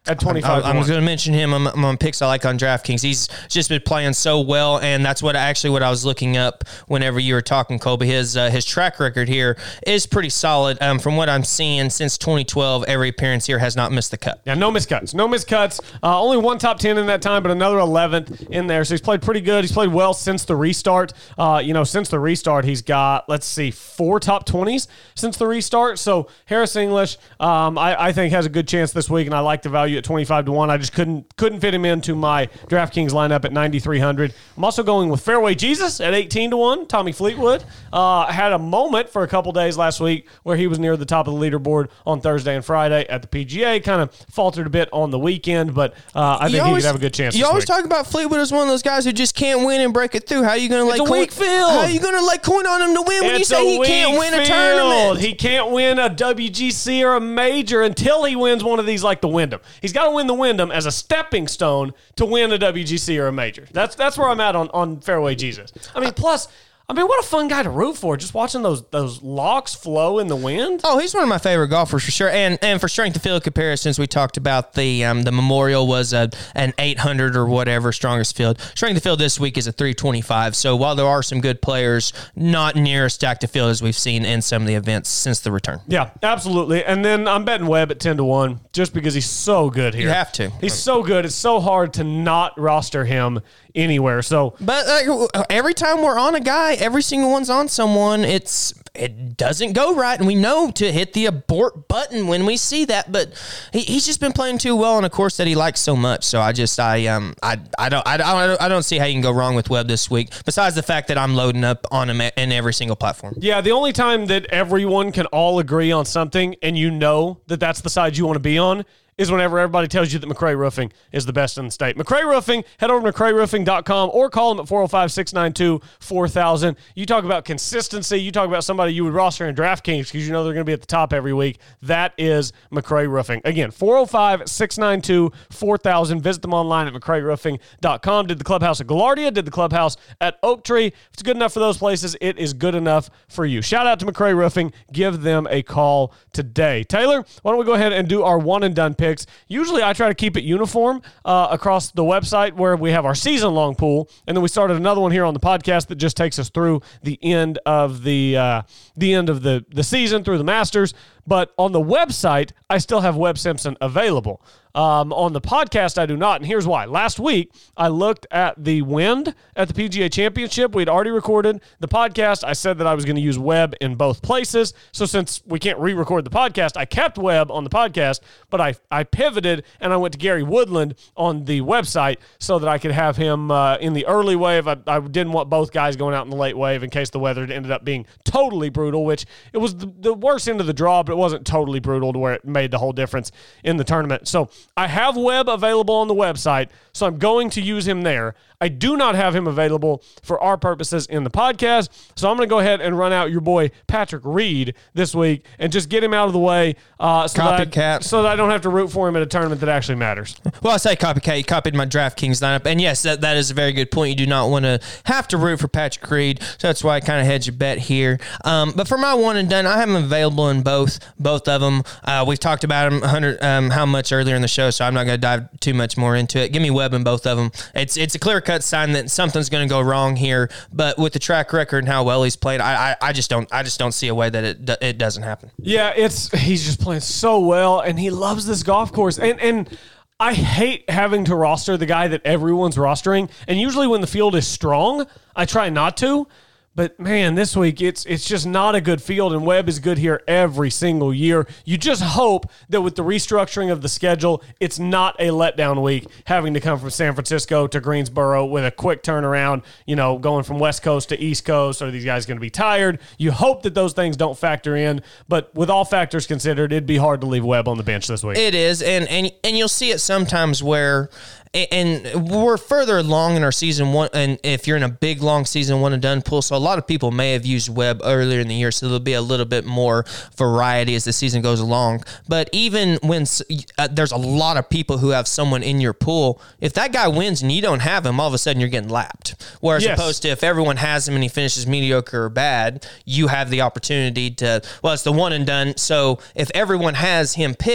at twenty-five. I, I was going to mention him. I'm, I'm on picks I like on DraftKings. He's just been playing so well, and that's what actually what I was looking up whenever you were talking, Colby. His uh, his track record here is pretty solid. Um, from what I'm seeing since twenty twelve, every appearance here has not missed the cut. Yeah, no miscuts. No miscuts. Uh, only one top ten in that time, but another eleventh in there. So he's played pretty good. He's played well since the restart. Uh, you know, since the restart, he's got, let's see, four top twenties since the restart. So Harris English, um, I, I think, has a good chance this week, and I like the value at twenty-five to one. I just couldn't couldn't fit him into my DraftKings lineup at ninety-three hundred. I'm also going with Fairway Jesus at eighteen to one. Tommy Fleetwood uh, had a moment for a couple days last week where he was near the top of the leaderboard on Thursday and Friday at the P G A. Kind of faltered a bit on the weekend, but uh, I think always, he could have a good chance. You this always week. talk about Fleetwood as one of those guys who just can't win and break it through. How are you going to lay It's a coin, weak field. How are you going to lay coin on him to win when It's you say a he can't weak win a field. tournament? He can't win a W G C or a major until he wins one of these like the Wyndham. He's got to win the Wyndham as a stepping stone to win a W G C or a major. That's that's where I'm at on, on Fairway Jesus. I mean, plus, I mean, what a fun guy to root for, just watching those those locks flow in the wind. Oh, he's one of my favorite golfers for sure. And and for strength of field comparisons, we talked about the um, the Memorial was a, an eight hundred or whatever strongest field. Strength of field this week is a three twenty-five. So while there are some good players, not near as stacked a field as we've seen in some of the events since the return. Yeah, absolutely. And then I'm betting Webb at ten to one just because he's so good here. You have to. He's so good. It's so hard to not roster him anywhere. So, But uh, every time we're on a guy, every single one's on someone, it's it doesn't go right, and we know to hit the abort button when we see that. But he, he's just been playing too well on a course that he likes so much. So I just I um I I don't I don't I don't see how you can go wrong with Webb this week. Besides the fact that I'm loading up on him in every single platform. yeah, the only time that everyone can all agree on something and you know that that's the side you want to be on is whenever everybody tells you that McRae Roofing is the best in the state. McRae Roofing, head over to McRae Roofing dot com or call them at four oh five, six nine two, four thousand. You talk about consistency. You talk about somebody you would roster in DraftKings because you know they're going to be at the top every week. That is McRae Roofing. Again, four oh five, six nine two, four thousand. Visit them online at McRae Roofing dot com. Did the clubhouse at Galardia, did the clubhouse at Oak Tree. If it's good enough for those places, it is good enough for you. Shout out to McRae Roofing. Give them a call today. Taylor, why don't we go ahead and do our one and done picks? Usually I try to keep it uniform uh, across the website where we have our season-long pool, and then we started another one here on the podcast that just takes us through the end of the uh, the end of the, the season, through the Masters. But on the website, I still have Webb Simpson available. Um, on the podcast, I do not, and here's why. Last week, I looked at the wind at the P G A Championship. We had already recorded the podcast. I said that I was going to use Webb in both places. So since we can't re-record the podcast, I kept Webb on the podcast, but I, I pivoted, and I went to Gary Woodland on the website so that I could have him uh, in the early wave. I, I didn't want both guys going out in the late wave in case the weather ended up being totally brutal, which it was the, the worst end of the draw, but it wasn't totally brutal to where it made the whole difference in the tournament. So I have Webb available on the website, so I'm going to use him there. I do not have him available for our purposes in the podcast, so I'm going to go ahead and run out your boy Patrick Reed this week and just get him out of the way uh, so, that I, Copycat. so that I don't have to root for him at a tournament that actually matters. Well, I say copycat. You copied my DraftKings lineup. And yes, that, that is a very good point. You do not want to have to root for Patrick Reed. So that's why I kind of hedge your bet here. Um, but for my one and done, I have him available in both both of them. Uh, we've talked about him one hundred, um, how much earlier in the show, so I'm not going to dive too much more into it. Give me Webb in both of them. It's it's a clear-cut sign that something's going to go wrong here. But with the track record and how well he's played, I, I I just don't I just don't see a way that it it doesn't happen. Yeah, it's he's just playing so well, and he loves this golf course. And and I hate having to roster the guy that everyone's rostering. And usually when the field is strong, I try not to. But, man, this week, it's it's just not a good field, and Webb is good here every single year. You just hope that with the restructuring of the schedule, it's not a letdown week, having to come from San Francisco to Greensboro with a quick turnaround, you know, going from West Coast to East Coast. Are these guys going to be tired? You hope that those things don't factor in, but with all factors considered, it'd be hard to leave Webb on the bench this week. It is, and and and you'll see it sometimes where – and we're further along in our season one, and if you're in a big, long season one and done pool, so a lot of people may have used Webb earlier in the year, so there'll be a little bit more variety as the season goes along. But even when uh, there's a lot of people who have someone in your pool, if that guy wins and you don't have him, all of a sudden you're getting lapped. Whereas Yes. opposed to if everyone has him and he finishes mediocre or bad, you have the opportunity to, well, it's the one and done. So if everyone has him picked,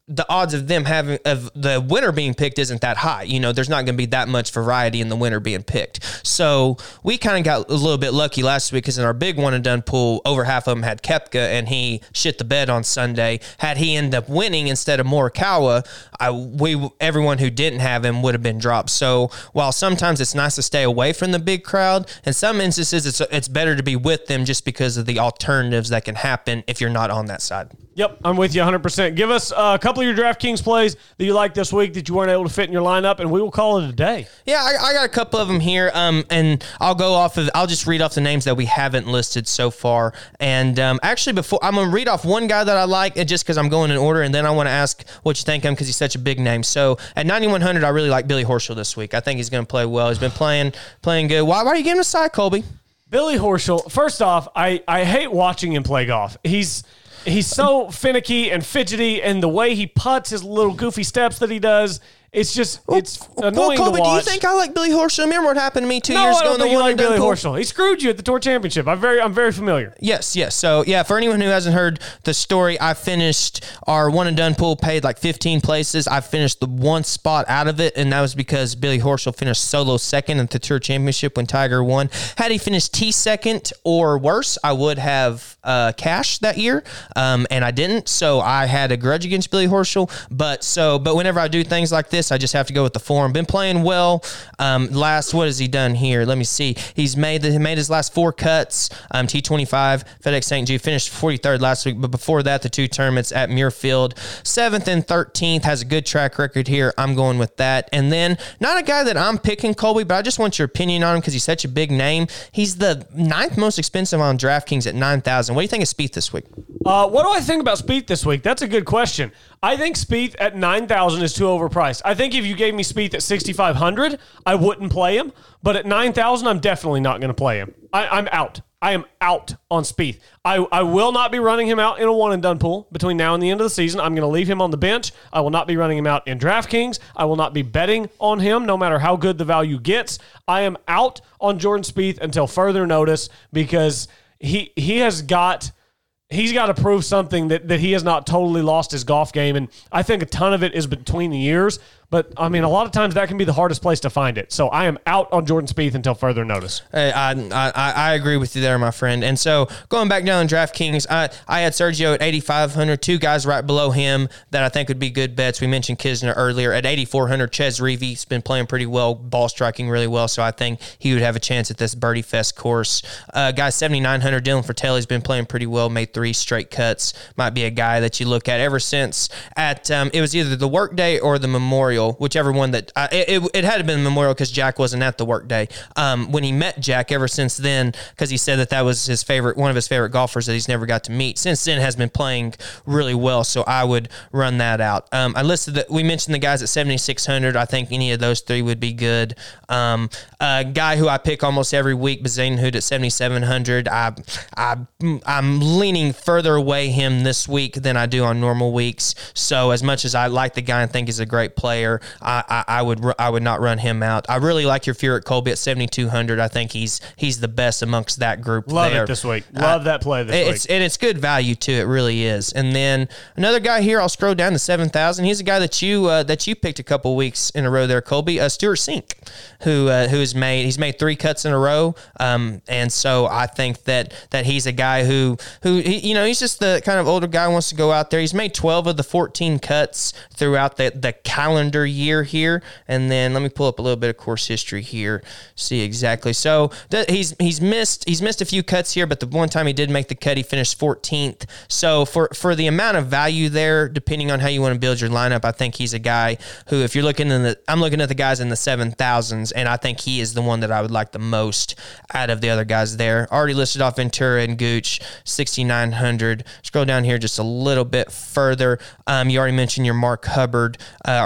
the odds of them having of the winner being picked isn't that high. You know, there's not going to be that much variety in the winner being picked. So we kind of got a little bit lucky last week because in our big one and done pool, over half of them had Koepka, and he shit the bed on Sunday. Had he ended up winning instead of Morikawa, I we everyone who didn't have him would have been dropped. So while sometimes it's nice to stay away from the big crowd, in some instances it's it's better to be with them just because of the alternatives that can happen if you're not on that side. Yep, I'm with you one hundred percent. Give us a couple of your DraftKings plays that you like this week that you weren't able to fit in your lineup, and we will call it a day. Yeah, I, I got a couple of them here, um, and I'll go off of. I'll just read off the names that we haven't listed so far. And um, actually, before I'm gonna read off one guy that I like, just because I'm going in order, and then I want to ask what you think of him because he's such a big name. So at ninety-one hundred, I really like Billy Horschel this week. I think he's going to play well. He's been playing playing good. Why, why are you giving him a side, Colby? Billy Horschel. First off, I I hate watching him play golf. He's He's so finicky and fidgety, and the way he putts, his little goofy steps that he does, it's just, it's well, annoying Colby, to watch. do you think I like Billy Horschel? Remember what happened to me two no, years I ago don't in the think you one like and done Billy pool? Horschel. He screwed you at the Tour Championship. I'm very, I'm very familiar. Yes, yes. So, yeah, for anyone who hasn't heard the story, I finished our one and done pool, paid like fifteen places. I finished the one spot out of it, and that was because Billy Horschel finished solo second at the Tour Championship when Tiger won. Had he finished T second or worse, I would have uh, cashed that year, um, and I didn't. So I had a grudge against Billy Horschel. But so, but whenever I do things like this, I just have to go with the form. Been playing well. Um, last, what has he done here? Let me see. He's made the, he made his last four cuts. Um, T twenty-five, FedEx Saint Jude, finished forty-third last week, but before that, the two tournaments at Muirfield, seventh and thirteenth, has a good track record here. I'm going with that. And then, not a guy that I'm picking, Colby, but I just want your opinion on him because he's such a big name. He's the ninth most expensive on DraftKings at nine thousand. What do you think of Spieth this week? Uh, what do I think about Spieth this week? That's a good question. I think Spieth at nine thousand is too overpriced. I think if you gave me Spieth at sixty-five hundred, I wouldn't play him. But at nine thousand, I'm definitely not going to play him. I, I'm out. I am out on Spieth. I, I will not be running him out in a one-and-done pool between now and the end of the season. I'm going to leave him on the bench. I will not be running him out in DraftKings. I will not be betting on him, no matter how good the value gets. I am out on Jordan Spieth until further notice because he he has got... He's got to prove something that, that he has not totally lost his golf game, and I think a ton of it is between the years. But, I mean, a lot of times that can be the hardest place to find it. So I am out on Jordan Spieth until further notice. Hey, I, I I agree with you there, my friend. And so going back down to DraftKings, I, I had Sergio at eighty-five hundred, two guys right below him that I think would be good bets. We mentioned Kisner earlier. At eighty-four hundred, Ches Reavie's been playing pretty well, ball striking really well, so I think he would have a chance at this Birdie Fest course. Uh, guy seventy-nine hundred, Dylan Fratelli's been playing pretty well, made three straight cuts. Might be a guy that you look at ever since at, um, it was either the Workday or the Memorial, whichever one that uh, it, it had to been Memorial because Jack wasn't at the Workday um, when he met Jack. Ever since then, because he said that that was his favorite, one of his favorite golfers that he's never got to meet. Since then, has been playing really well. So I would run that out. Um, I listed that we mentioned the guys at seventy-six hundred. I think any of those three would be good. Um, a guy who I pick almost every week, Bazane Hood at seventy-seven hundred. I I I'm leaning further away him this week than I do on normal weeks. So as much as I like the guy and think he's a great player, I, I, I would I would not run him out. I really like your Furyk Colby at seventy-two hundred. I think he's he's the best amongst that group. Love there. it this week. Love uh, that play this it's, week. And it's good value too. It really is. And then another guy here, I'll scroll down to seven thousand. He's a guy that you uh, that you picked a couple weeks in a row there, Colby. Uh, Stuart Sink, who uh, who has made he's made three cuts in a row. Um, and so I think that that he's a guy who who he, you know he's just the kind of older guy who wants to go out there. He's made twelve of the fourteen cuts throughout the the calendar year here. And then let me pull up a little bit of course history here, see exactly. So th- he's he's missed he's missed a few cuts here, but the one time he did make the cut, he finished fourteenth. So for for the amount of value there, depending on how you want to build your lineup, I think he's a guy who, if you're looking in the, I'm looking at the guys in the seven thousands, and I think he is the one that I would like the most out of the other guys there. Already listed off Ventura and Gooch, sixty-nine hundred. Scroll down here just a little bit further. Um, you already mentioned your Mark Hubbard, uh, or Wesley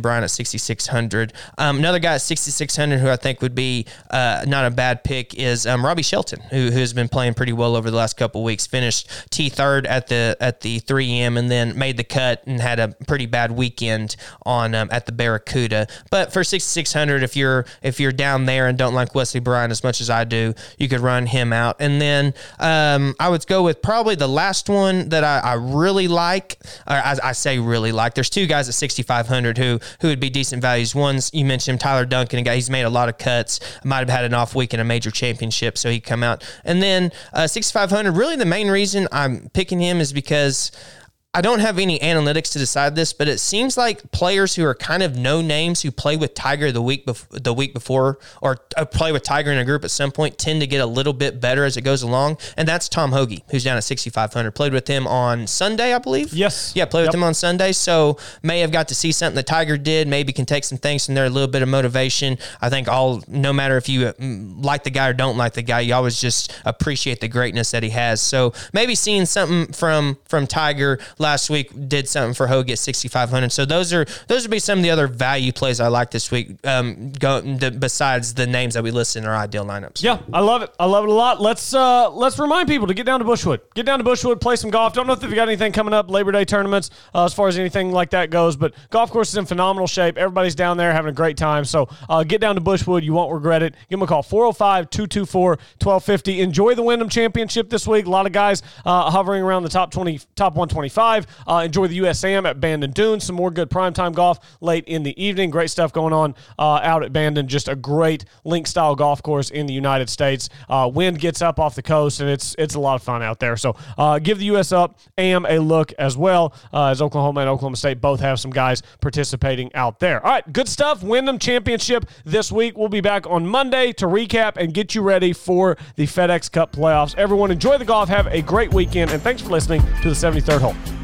Bryan at sixty-six hundred. Um, another guy at sixty-six hundred who I think would be uh, not a bad pick is um, Robbie Shelton, who who has been playing pretty well over the last couple of weeks. Finished T third at the at the three M and then made the cut and had a pretty bad weekend on um, at the Barracuda. But for sixty-six hundred, if you're if you're down there and don't like Wesley Bryan as much as I do, you could run him out. And then um, I would go with probably the last one that I, I really like. Or I, I say really like. There's two guys at sixty-five hundred who who would be decent values. One's, you mentioned him, Tyler Duncan, a guy he's made a lot of cuts. Might have had an off week in a major championship, so he'd come out. And then uh, sixty-five hundred, really the main reason I'm picking him is because I don't have any analytics to decide this, but it seems like players who are kind of no names who play with Tiger the week bef- the week before or uh, play with Tiger in a group at some point tend to get a little bit better as it goes along. And that's Tom Hoge, who's down at sixty-five hundred. Played with him on Sunday, I believe. Yes. Yeah, played Yep. with him on Sunday. So may have got to see something that Tiger did. Maybe can take some things from there, a little bit of motivation. I think all, no matter if you mm, like the guy or don't like the guy, you always just appreciate the greatness that he has. So maybe seeing something from from Tiger last week did something for Hoge at sixty-five hundred. So those are those would be some of the other value plays I like this week. Um, go the, besides the names that we listed in our ideal lineups. Yeah, I love it. I love it a lot. Let's uh, let's remind people to get down to Bushwood. Get down to Bushwood, play some golf. Don't know if they've got anything coming up, Labor Day tournaments, uh, as far as anything like that goes, but golf course is in phenomenal shape. Everybody's down there having a great time. So uh, get down to Bushwood. You won't regret it. Give them a call, four oh five, two two four, one two five oh. Enjoy the Wyndham Championship this week. A lot of guys uh, hovering around the top twenty, top one twenty-five. Uh, enjoy the U S A M at Bandon Dunes. Some more good primetime golf late in the evening. Great stuff going on uh, out at Bandon. Just a great link-style golf course in the United States. Uh, wind gets up off the coast, and it's it's a lot of fun out there. So uh, give the U S A M a look as well, uh, as Oklahoma and Oklahoma State both have some guys participating out there. All right, good stuff. Wyndham Championship this week. We'll be back on Monday to recap and get you ready for the FedEx Cup playoffs. Everyone, enjoy the golf. Have a great weekend, and thanks for listening to the seventy-third Hole.